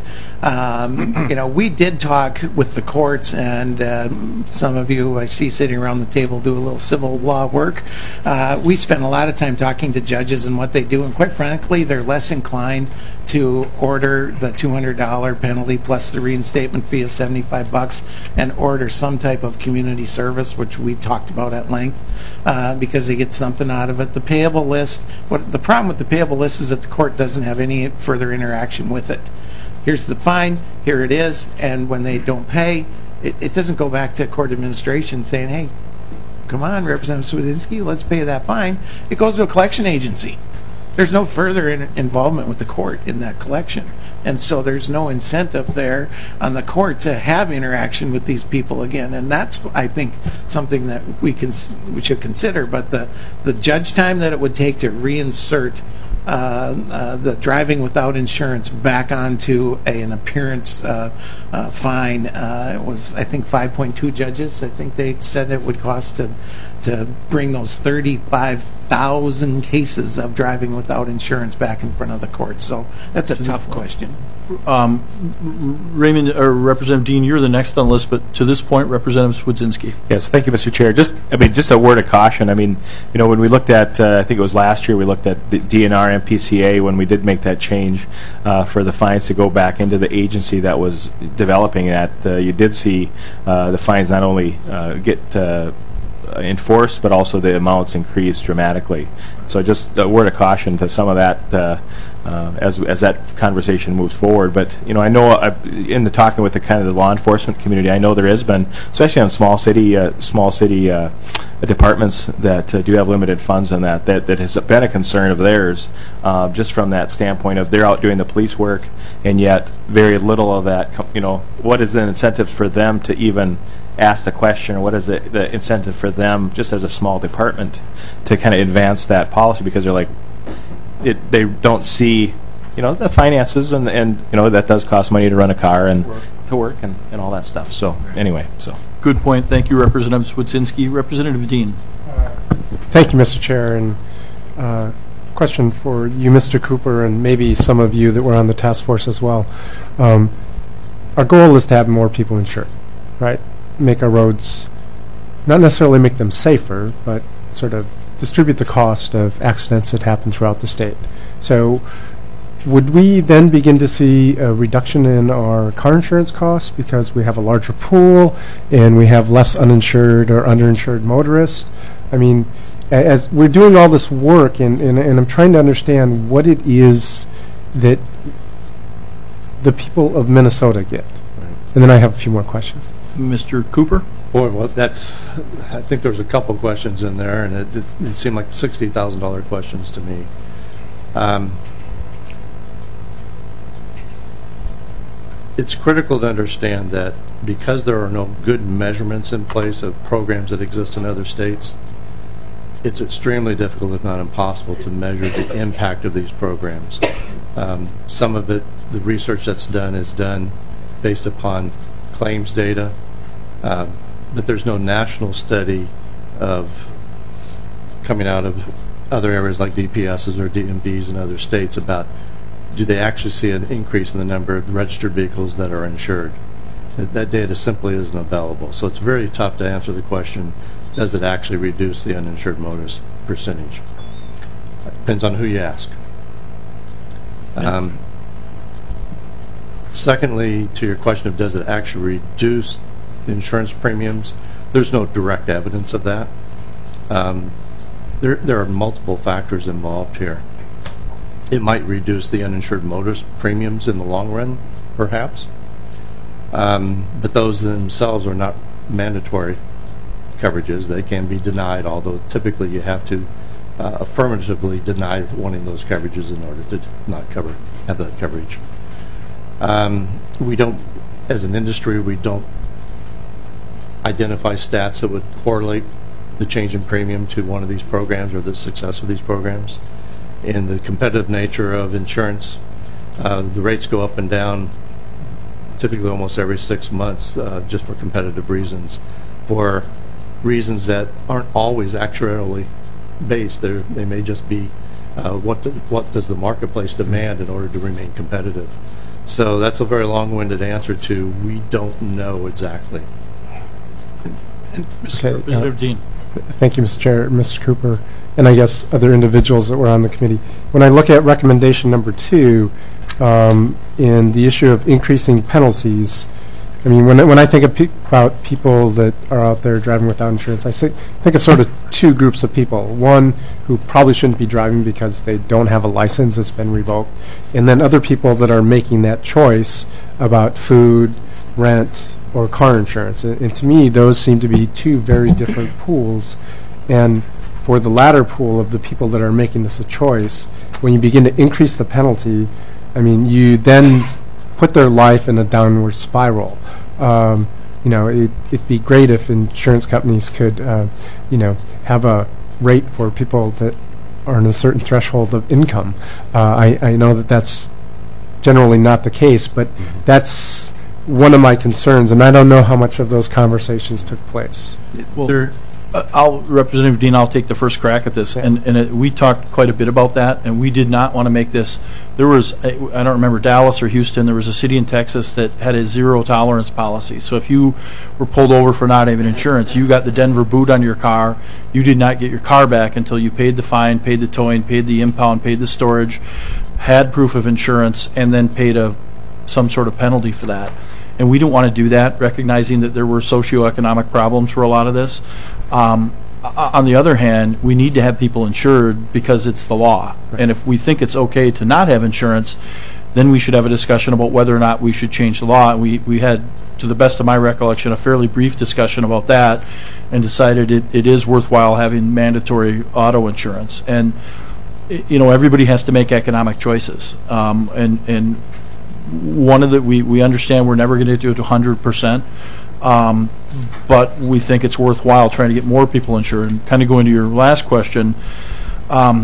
Um, you know, we did talk with the courts, and um, some of you I see sitting around the table do a little civil law work. Uh, we spend a lot of time talking to judges and what they do, and quite frankly, they're less inclined to order the two hundred dollars penalty plus the reinstatement fee of seventy-five bucks and order some type of community service, which we talked about at length, uh, because they get something out of it. The payable list, what the problem with the payable list is that the court doesn't have any further interaction with it. Here's the fine, here it is, and when they don't pay, it, it doesn't go back to court administration saying, hey, come on, Representative Swedinsky, let's pay that fine. It goes to a collection agency. There's no further in, involvement with the court in that collection. And so there's no incentive there on the court to have interaction with these people again. And that's, I think, something that we can we should consider. But the, the judge time that it would take to reinsert uh, uh, the driving without insurance back onto a, an appearance uh, uh, fine. Uh, it was, I think, five point two judges. I think they said it would cost to to bring those thirty-five thousand cases of driving without insurance back in front of the court. So that's a tough question. Um, Raymond, or Representative Dean, you're the next on the list, but to this point, Representative Swedzinski. Yes, thank you, Mister Chair. Just, I mean, just a word of caution. I mean, you know, when we looked at, uh, I think it was last year, we looked at the D N R and P C A when we did make that change uh, for the fines to go back into the agency that was developing that. Uh, you did see uh, the fines not only uh, get uh, enforced, but also the amounts increased dramatically. So just a word of caution to some of that uh, uh, as as that conversation moves forward. But you know, I know uh, in the talking with the kind of the law enforcement community, I know there has been, especially on small city uh, small city uh, departments that uh, do have limited funds on that, that that has been a concern of theirs, uh, just from that standpoint of they're out doing the police work, and yet very little of that. Com- you know, what is the incentives for them to even ask the question, or what is the, the incentive for them, just as a small department, to kind of advance that policy, because they're like, it, they don't see, you know, the finances, and, and you know, that does cost money to run a car and work. to work and, and all that stuff. So anyway, so. Good point. Thank you, Representative Swedzinski. Representative Dean. Uh, thank you, Mister Chair. And uh, question for you, Mister Cooper, and maybe some of you that were on the task force as well. Um, our goal is to have more people insured, right? Make our roads, not necessarily make them safer, but sort of distribute the cost of accidents that happen throughout the state. So would we then begin to see a reduction in our car insurance costs because we have a larger pool and we have less uninsured or underinsured motorists? I mean, a- as we're doing all this work, and, and, and I'm trying to understand what it is that the people of Minnesota get. Right. And then I have a few more questions. Mister Cooper? Boy, well, that's, I think there's a couple questions in there, and it, it, it seemed like sixty thousand dollars questions to me. Um, it's critical to understand that because there are no good measurements in place of programs that exist in other states, it's extremely difficult, if not impossible, to measure the impact of these programs. Um, some of it, the research that's done is done based upon claims data, uh, but there's no national study of coming out of other areas like D P S's or D M Vs in other states about do they actually see an increase in the number of registered vehicles that are insured. That, that data simply isn't available. So it's very tough to answer the question, does it actually reduce the uninsured motorist percentage? It depends on who you ask. Um, Secondly, to your question of does it actually reduce insurance premiums, there's no direct evidence of that. Um, there, there are multiple factors involved here. It might reduce the uninsured motorist premiums in the long run, perhaps, um, but those themselves are not mandatory coverages. They can be denied, although typically you have to uh, affirmatively deny wanting those coverages in order to not cover have that coverage. Um, we don't, as an industry, we don't identify stats that would correlate the change in premium to one of these programs or the success of these programs. In the competitive nature of insurance, uh, the rates go up and down typically almost every six months uh, just for competitive reasons, for reasons that aren't always actuarially based. They're, they may just be uh, what, do, what does the marketplace demand in order to remain competitive. So that's a very long-winded answer to we don't know exactly. And Okay, Representative uh, Dean. Thank you, Mister Chair, Mister Cooper, and I guess other individuals that were on the committee. When I look at recommendation number two, um, in the issue of increasing penalties, I mean, when I, when I think of pe- about people that are out there driving without insurance, I say, think of sort of two groups of people. One who probably shouldn't be driving because they don't have a license that's been revoked, and then other people that are making that choice about food, rent, or car insurance. And, and to me, those seem to be two very different pools. And for the latter pool of the people that are making this a choice, when you begin to increase the penalty, I mean, you then put their life in a downward spiral. Um, you know, it, it'd be great if insurance companies could, uh, you know, have a rate for people that earn a certain threshold of income. Uh, I, I know that that's generally not the case, but that's one of my concerns, and I don't know how much of those conversations took place. Well, there, uh, I'll, Representative Dean, I'll take the first crack at this. Okay. And, and it, we talked quite a bit about that, and we did not want to make this. There was, I I don't remember Dallas or Houston, there was a city in Texas that had a zero tolerance policy. So if you were pulled over for not having insurance, you got the Denver boot on your car, you did not get your car back until you paid the fine, paid the towing, paid the impound, paid the storage, had proof of insurance, and then paid a some sort of penalty for that. And we don't want to do that, recognizing that there were socioeconomic problems for a lot of this. Um, on the other hand, we need to have people insured because it's the law. Right. And if we think it's okay to not have insurance, then we should have a discussion about whether or not we should change the law. And we, we had, to the best of my recollection, a fairly brief discussion about that and decided it, it is worthwhile having mandatory auto insurance. And, you know, everybody has to make economic choices. Um, and, and one of the, we, we understand we're never going to do it to one hundred percent, um, but we think it's worthwhile trying to get more people insured. And kind of going to your last question, um,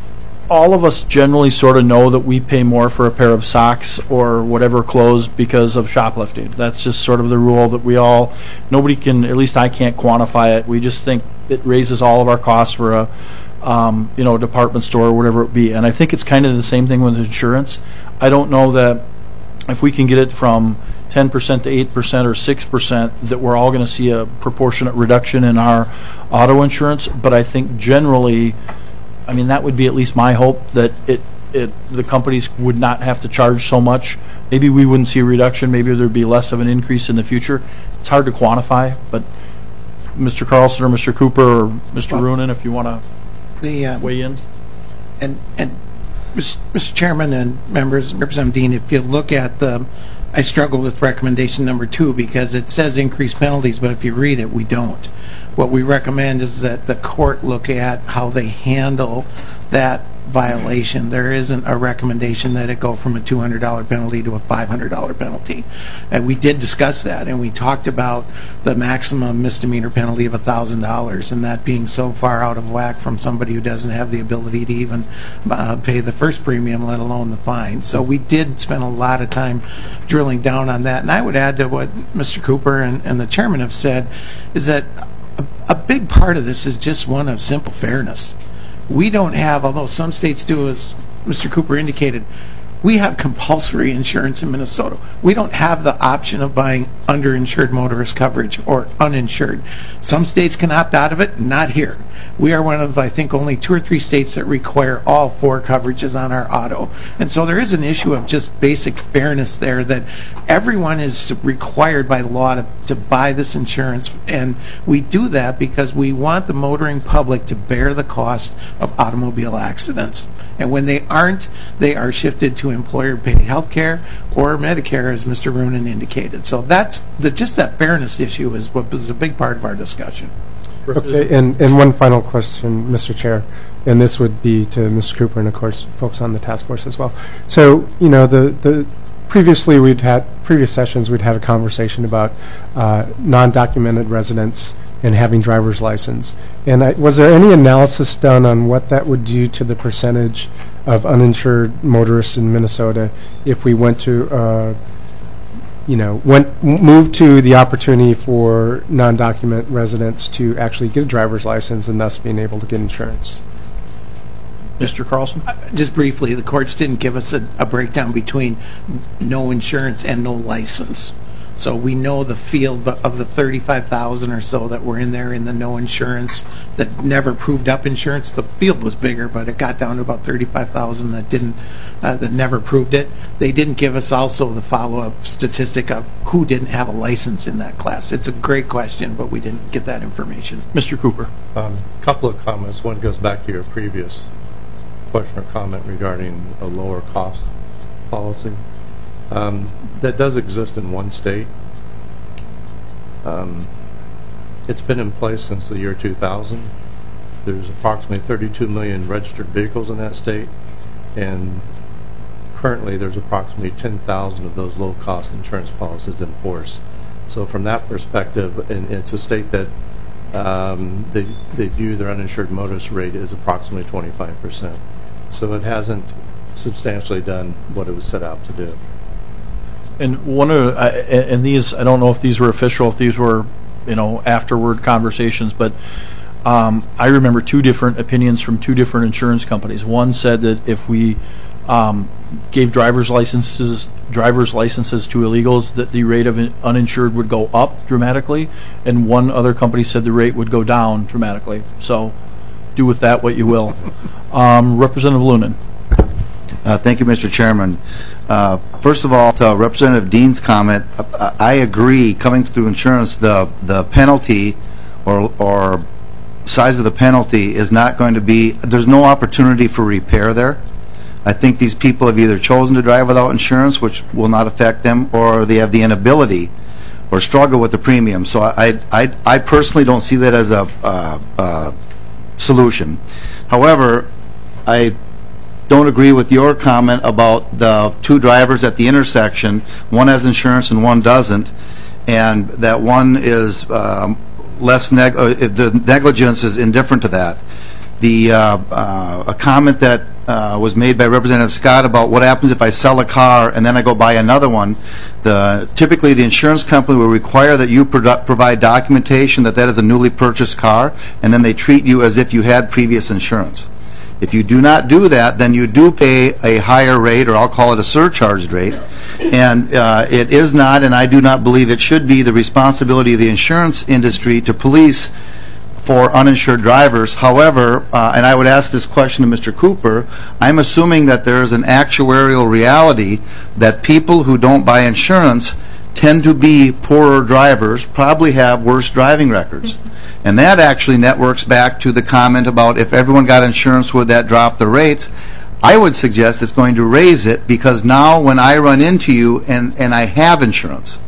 all of us generally sort of know that we pay more for a pair of socks or whatever clothes because of shoplifting. That's just sort of the rule that we all, nobody can, at least I can't quantify it. We just think it raises all of our costs for a um, you know, department store or whatever it be. And I think it's kind of the same thing with insurance. I don't know that if we can get it from ten percent to eight percent or six percent, that we're all going to see a proportionate reduction in our auto insurance. But I think generally, I mean, that would be at least my hope, that it, it the companies would not have to charge so much. Maybe we wouldn't see a reduction. Maybe there'd be less of an increase in the future. It's hard to quantify, but Mister Carlson or Mister Cooper or Mister Well, Roonan, if you want to the, um, weigh in. And, and Mister Chairman and members, Representative Dean, if you look at the, I struggled with recommendation number two because it says increase penalties, but if you read it, we don't. What we recommend is that the court look at how they handle that violation. There isn't a recommendation that it go from a two hundred dollar penalty to a five hundred dollar penalty. And we did discuss that, and we talked about the maximum misdemeanor penalty of one thousand dollars, and that being so far out of whack from somebody who doesn't have the ability to even uh, pay the first premium, let alone the fine. So we did spend a lot of time drilling down on that. And I would add to what Mister Cooper and, and the chairman have said, is that a, a big part of this is just one of simple fairness. We don't have, although some states do, as Mister Cooper indicated, we have compulsory insurance in Minnesota. We don't have the option of buying underinsured motorist coverage or uninsured. Some states can opt out of it, not here. We are one of, I think, only two or three states that require all four coverages on our auto. And so there is an issue of just basic fairness there, that everyone is required by law to, to buy this insurance. And we do that because we want the motoring public to bear the cost of automobile accidents. And when they aren't, they are shifted to employer-paid health care or Medicare, as Mister Roonan indicated. So that's the, just that fairness issue is what was a big part of our discussion. Okay, and, and one final question, Mister Chair, and this would be to Mister Cooper and, of course, folks on the task force as well. So, you know, the, the previously we'd had, previous sessions we'd had a conversation about uh, non-documented residents and having driver's license. And I, was there any analysis done on what that would do to the percentage of uninsured motorists in Minnesota if we went to, uh, you know, went moved to the opportunity for non-document residents to actually get a driver's license and thus being able to get insurance? Mister Carlson? Just briefly, the courts didn't give us a, a breakdown between no insurance and no license. So we know the field of the thirty-five thousand or so that were in there in the no insurance that never proved up insurance. The field was bigger, but it got down to about thirty-five thousand that didn't, uh, that never proved it. They didn't give us also the follow-up statistic of who didn't have a license in that class. It's a great question, but we didn't get that information. Mister Cooper. A um, couple of comments. One goes back to your previous question or comment regarding a lower cost policy. Um, that does exist in one state. Um, it's been in place since the year two thousand. There's approximately thirty-two million registered vehicles in that state, and currently there's approximately ten thousand of those low-cost insurance policies in force. So from that perspective, and it's a state that um, they, they view their uninsured motorist rate as approximately twenty-five percent. So it hasn't substantially done what it was set out to do. And one of uh, and these, I don't know if these were official, if these were, you know, afterward conversations, but um, I remember two different opinions from two different insurance companies. One said that if we um, gave driver's licenses driver's licenses to illegals, that the rate of uninsured would go up dramatically, and one other company said the rate would go down dramatically. So do with that what you will. Um, Representative Lunan. Uh, thank you, Mister Chairman. Uh, first of all, to Representative Dean's comment, uh, I agree. Coming through insurance, the the penalty or or size of the penalty is not going to be. There's no opportunity for repair there. I think these people have either chosen to drive without insurance, which will not affect them, or they have the inability or struggle with the premium. So I I I personally don't see that as a uh, uh, solution. However, I don't agree with your comment about the two drivers at the intersection. One has insurance and one doesn't, and that one is um, less neg- uh, the negligence is indifferent to that. The uh, uh, a comment that uh, was made by Representative Scott about what happens if I sell a car and then I go buy another one. The typically the insurance company will require that you produ- provide documentation that that is a newly purchased car, and then they treat you as if you had previous insurance. If you do not do that, then you do pay a higher rate, or I'll call it a surcharged rate. And uh, it is not, and I do not believe it should be, the responsibility of the insurance industry to police for uninsured drivers. However, uh, and I would ask this question to Mister Cooper, I'm assuming that there is an actuarial reality that people who don't buy insurance tend to be poorer drivers, probably have worse driving records. And that actually networks back to the comment about if everyone got insurance, would that drop the rates? I would suggest it's going to raise it, because now when I run into you and, and I have insurance,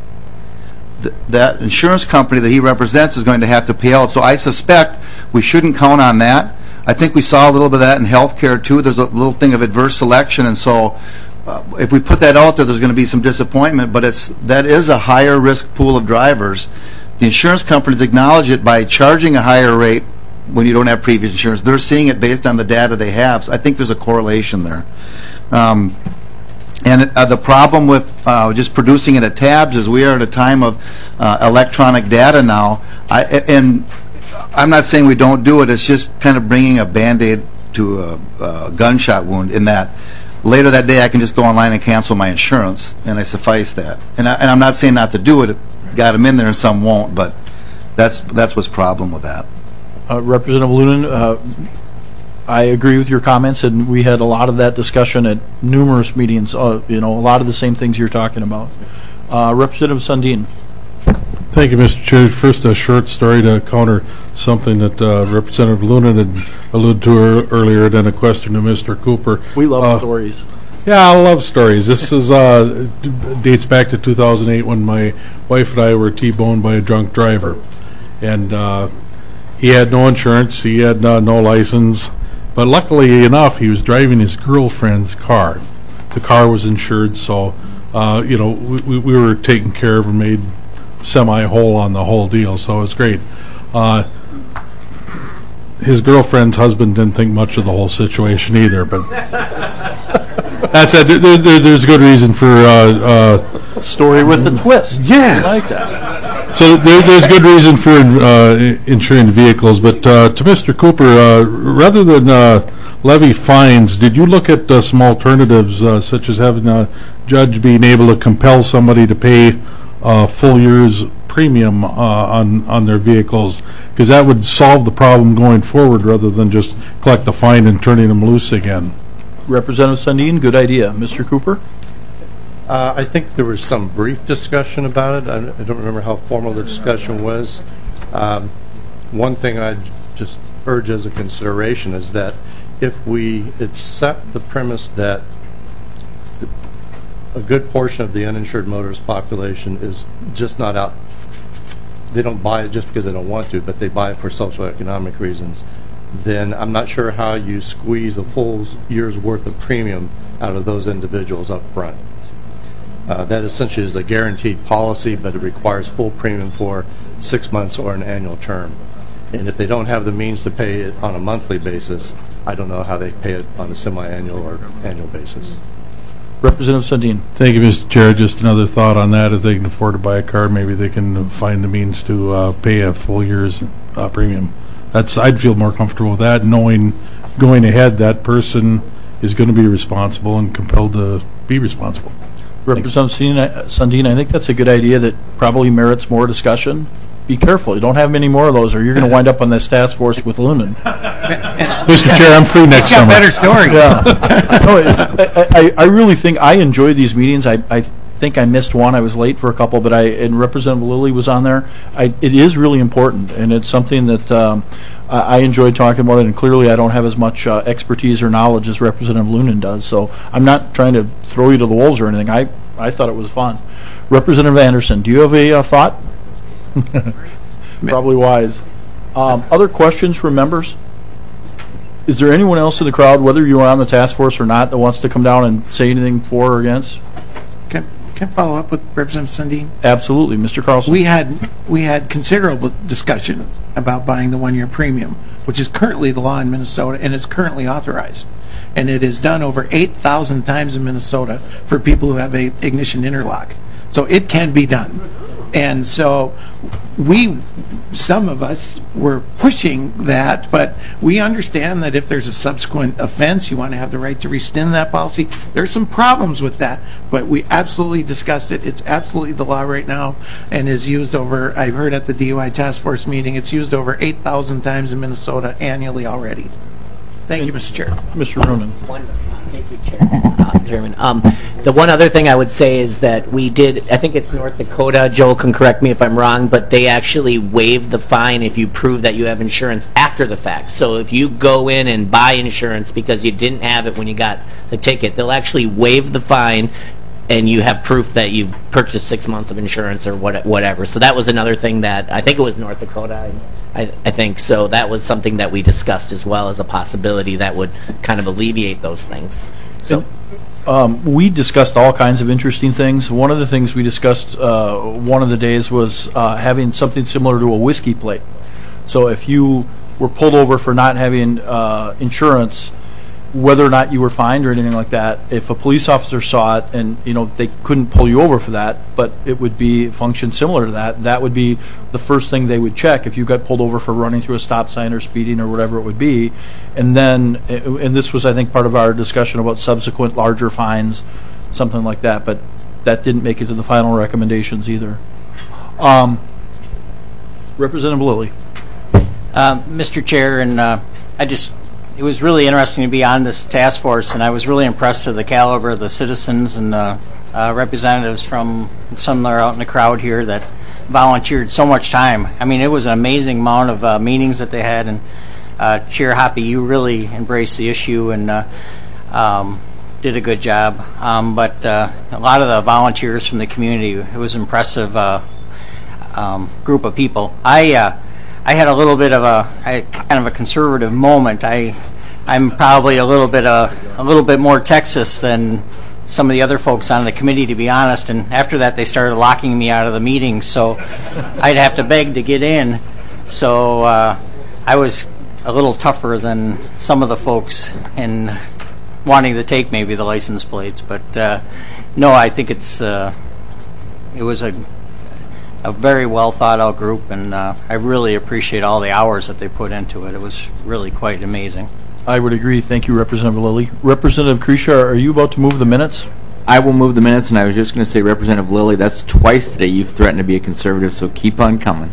th- that insurance company that he represents is going to have to pay out. So I suspect we shouldn't count on that. I think we saw a little bit of that in healthcare too. There's a little thing of adverse selection, and so uh, if we put that out there, there's going to be some disappointment, but it's that is a higher risk pool of drivers. The insurance companies acknowledge it by charging a higher rate when you don't have previous insurance. They're seeing it based on the data they have. So I think there's a correlation there. Um, and uh, the problem with uh, just producing it at tabs is we are at a time of uh, electronic data now. I, and I'm not saying we don't do it. It's just kind of bringing a Band-Aid to a, a gunshot wound, in that later that day I can just go online and cancel my insurance, and I suffice that. And, I, and I'm not saying not to do it. Got them in there and some won't, but that's that's what's problem with that. Uh, Representative Lunan, uh, I agree with your comments, and we had a lot of that discussion at numerous meetings, uh, you know, a lot of the same things you're talking about. Uh, Representative Sundin. Thank you, Mister Chair. First, a short story to counter something that uh, Representative Lunan had alluded to er- earlier, then a question to Mister Cooper. We love uh, stories. Yeah, I love stories. This is uh, dates back to two thousand eight when my wife and I were T-boned by a drunk driver, and uh, he had no insurance, he had uh, no license, but luckily enough, he was driving his girlfriend's car. The car was insured, so uh, you know we, we were taken care of and made semi-whole on the whole deal. So it was great. Uh, his girlfriend's husband didn't think much of the whole situation either, but. That's it. There, there, there's a good reason for uh, uh, story with a twist. Yes, I like that. So there, there's good reason for uh, insuring vehicles. But uh, to Mister Cooper, uh, rather than uh, levy fines, did you look at uh, some alternatives, uh, such as having a judge being able to compel somebody to pay uh, full year's premium uh, on on their vehicles? Because that would solve the problem going forward, rather than just collect the fine and turning them loose again. Representative Sundin, good idea. Mister Cooper? Uh, I think there was some brief discussion about it. I, I don't remember how formal the discussion was. Um, one thing I'd just urge as a consideration is that if we accept the premise that a good portion of the uninsured motorist population is just not out, they don't buy it just because they don't want to, but they buy it for socioeconomic reasons, then I'm not sure how you squeeze a full year's worth of premium out of those individuals up front. Uh, that essentially is a guaranteed policy, but it requires full premium for six months or an annual term. And if they don't have the means to pay it on a monthly basis, I don't know how they pay it on a semi-annual or annual basis. Representative Sandin. Thank you, Mister Chair. Just another thought on that. If they can afford to buy a car, maybe they can find the means to uh, pay a full year's uh, premium. That's I'd feel more comfortable with that, knowing going ahead that person is going to be responsible and compelled to be responsible. Representative Sandin, I think that's a good idea that probably merits more discussion. Be careful. You don't have many more of those, or you're going to wind up on this task force with Lumen. Mister Chair, I'm free next summer. Better story. Yeah. No, it's- I, I, I really think I enjoy these meetings. I, I think I missed one. I was late for a couple, but I and Representative Lilly was on there. I, it is really important, and it's something that um, I, I enjoy talking about it. And clearly, I don't have as much uh, expertise or knowledge as Representative Lunan does. So I'm not trying to throw you to the wolves or anything. I I thought it was fun. Representative Anderson, do you have a uh, thought? Probably wise. Um, other questions from members? Is there anyone else in the crowd, whether you are on the task force or not, that wants to come down and say anything for or against? Can, can I follow up with Representative Sandin? Absolutely. Mister Carlson? We had we had considerable discussion about buying the one-year premium, which is currently the law in Minnesota, and it's currently authorized. And it is done over eight thousand times in Minnesota for people who have a ignition interlock. So it can be done. And so we, some of us, were pushing that, but we understand that if there's a subsequent offense, you want to have the right to rescind that policy. There's some problems with that, but we absolutely discussed it. It's absolutely the law right now and is used over, I've heard at the D U I task force meeting, it's used over eight thousand times in Minnesota annually already. Thank you, Mister Chair. Mister Ronan. One, thank you, Chair. Uh, Chairman. Um, the one other thing I would say is that we did, I think it's North Dakota, Joel can correct me if I'm wrong, but they actually waive the fine if you prove that you have insurance after the fact. So if you go in and buy insurance because you didn't have it when you got the ticket, they'll actually waive the fine and you have proof that you've purchased six months of insurance or what, whatever. So that was another thing that, I think it was North Dakota, I, I think. So that was something that we discussed as well as a possibility that would kind of alleviate those things. So. Um, we discussed all kinds of interesting things. One of the things we discussed uh, one of the days was uh, having something similar to a whiskey plate. So if you were pulled over for not having uh, insurance, whether or not you were fined or anything like that, if a police officer saw it and, you know, they couldn't pull you over for that, but it would be function similar to that, that would be the first thing they would check if you got pulled over for running through a stop sign or speeding or whatever it would be. And then, and this was, I think, part of our discussion about subsequent larger fines, something like that, but that didn't make it to the final recommendations either. Um, Representative Lilly. Uh, Mister Chair, and uh, I just, it was really interesting to be on this task force, and I was really impressed with the caliber of the citizens and uh, uh, representatives from some that are out in the crowd here that volunteered so much time. I mean, it was an amazing amount of uh, meetings that they had, and uh, Chair Hoppe, you really embraced the issue and uh, um, did a good job. Um, but uh, a lot of the volunteers from the community, it was an impressive uh, um, group of people. I uh, I had a little bit of a I, kind of a conservative moment. I I'm probably a little bit uh, a little bit more Texas than some of the other folks on the committee, to be honest. And after that, they started locking me out of the meeting, so I'd have to beg to get in. So uh, I was a little tougher than some of the folks in wanting to take maybe the license plates. But uh, no, I think it's uh, it was a a very well thought out group, and uh, I really appreciate all the hours that they put into it. It was really quite amazing. I would agree. Thank you, Representative Lilly. Representative Krisha, are you about to move the minutes? I will move the minutes, and I was just going to say, Representative Lilly, that's twice today you've threatened to be a conservative, so keep on coming.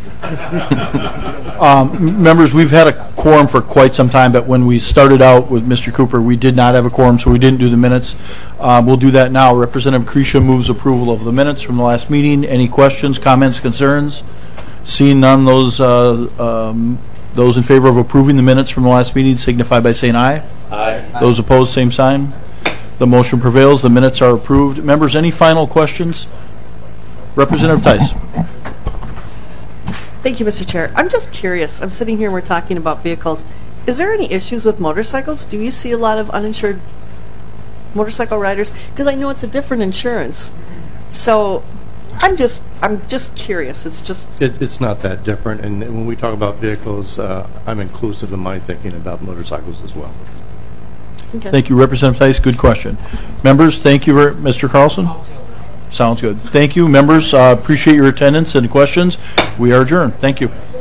um, members, we've had a quorum for quite some time, but when we started out with Mister Cooper, we did not have a quorum, so we didn't do the minutes. Um, we'll do that now. Representative Krisha moves approval of the minutes from the last meeting. Any questions, comments, concerns? Seeing none, those uh, um, those in favor of approving the minutes from the last meeting signify by saying aye. Aye. Those opposed, same sign. The motion prevails. The minutes are approved. Members, any final questions? Representative Tice. Thank you, Mister Chair. I'm just curious. I'm sitting here and we're talking about vehicles. Is there any issues with motorcycles? Do you see a lot of uninsured motorcycle riders? Because I know it's a different insurance. So I'm just, I'm just curious. It's just, It, it's not that different, and when we talk about vehicles, uh, I'm inclusive in my thinking about motorcycles as well. okay. Thank you, Representative Theis. Good question. Members, thank you, ver- Mister Carlson. Sounds good. Thank you, members. Uh, appreciate your attendance and questions. We are adjourned. Thank you.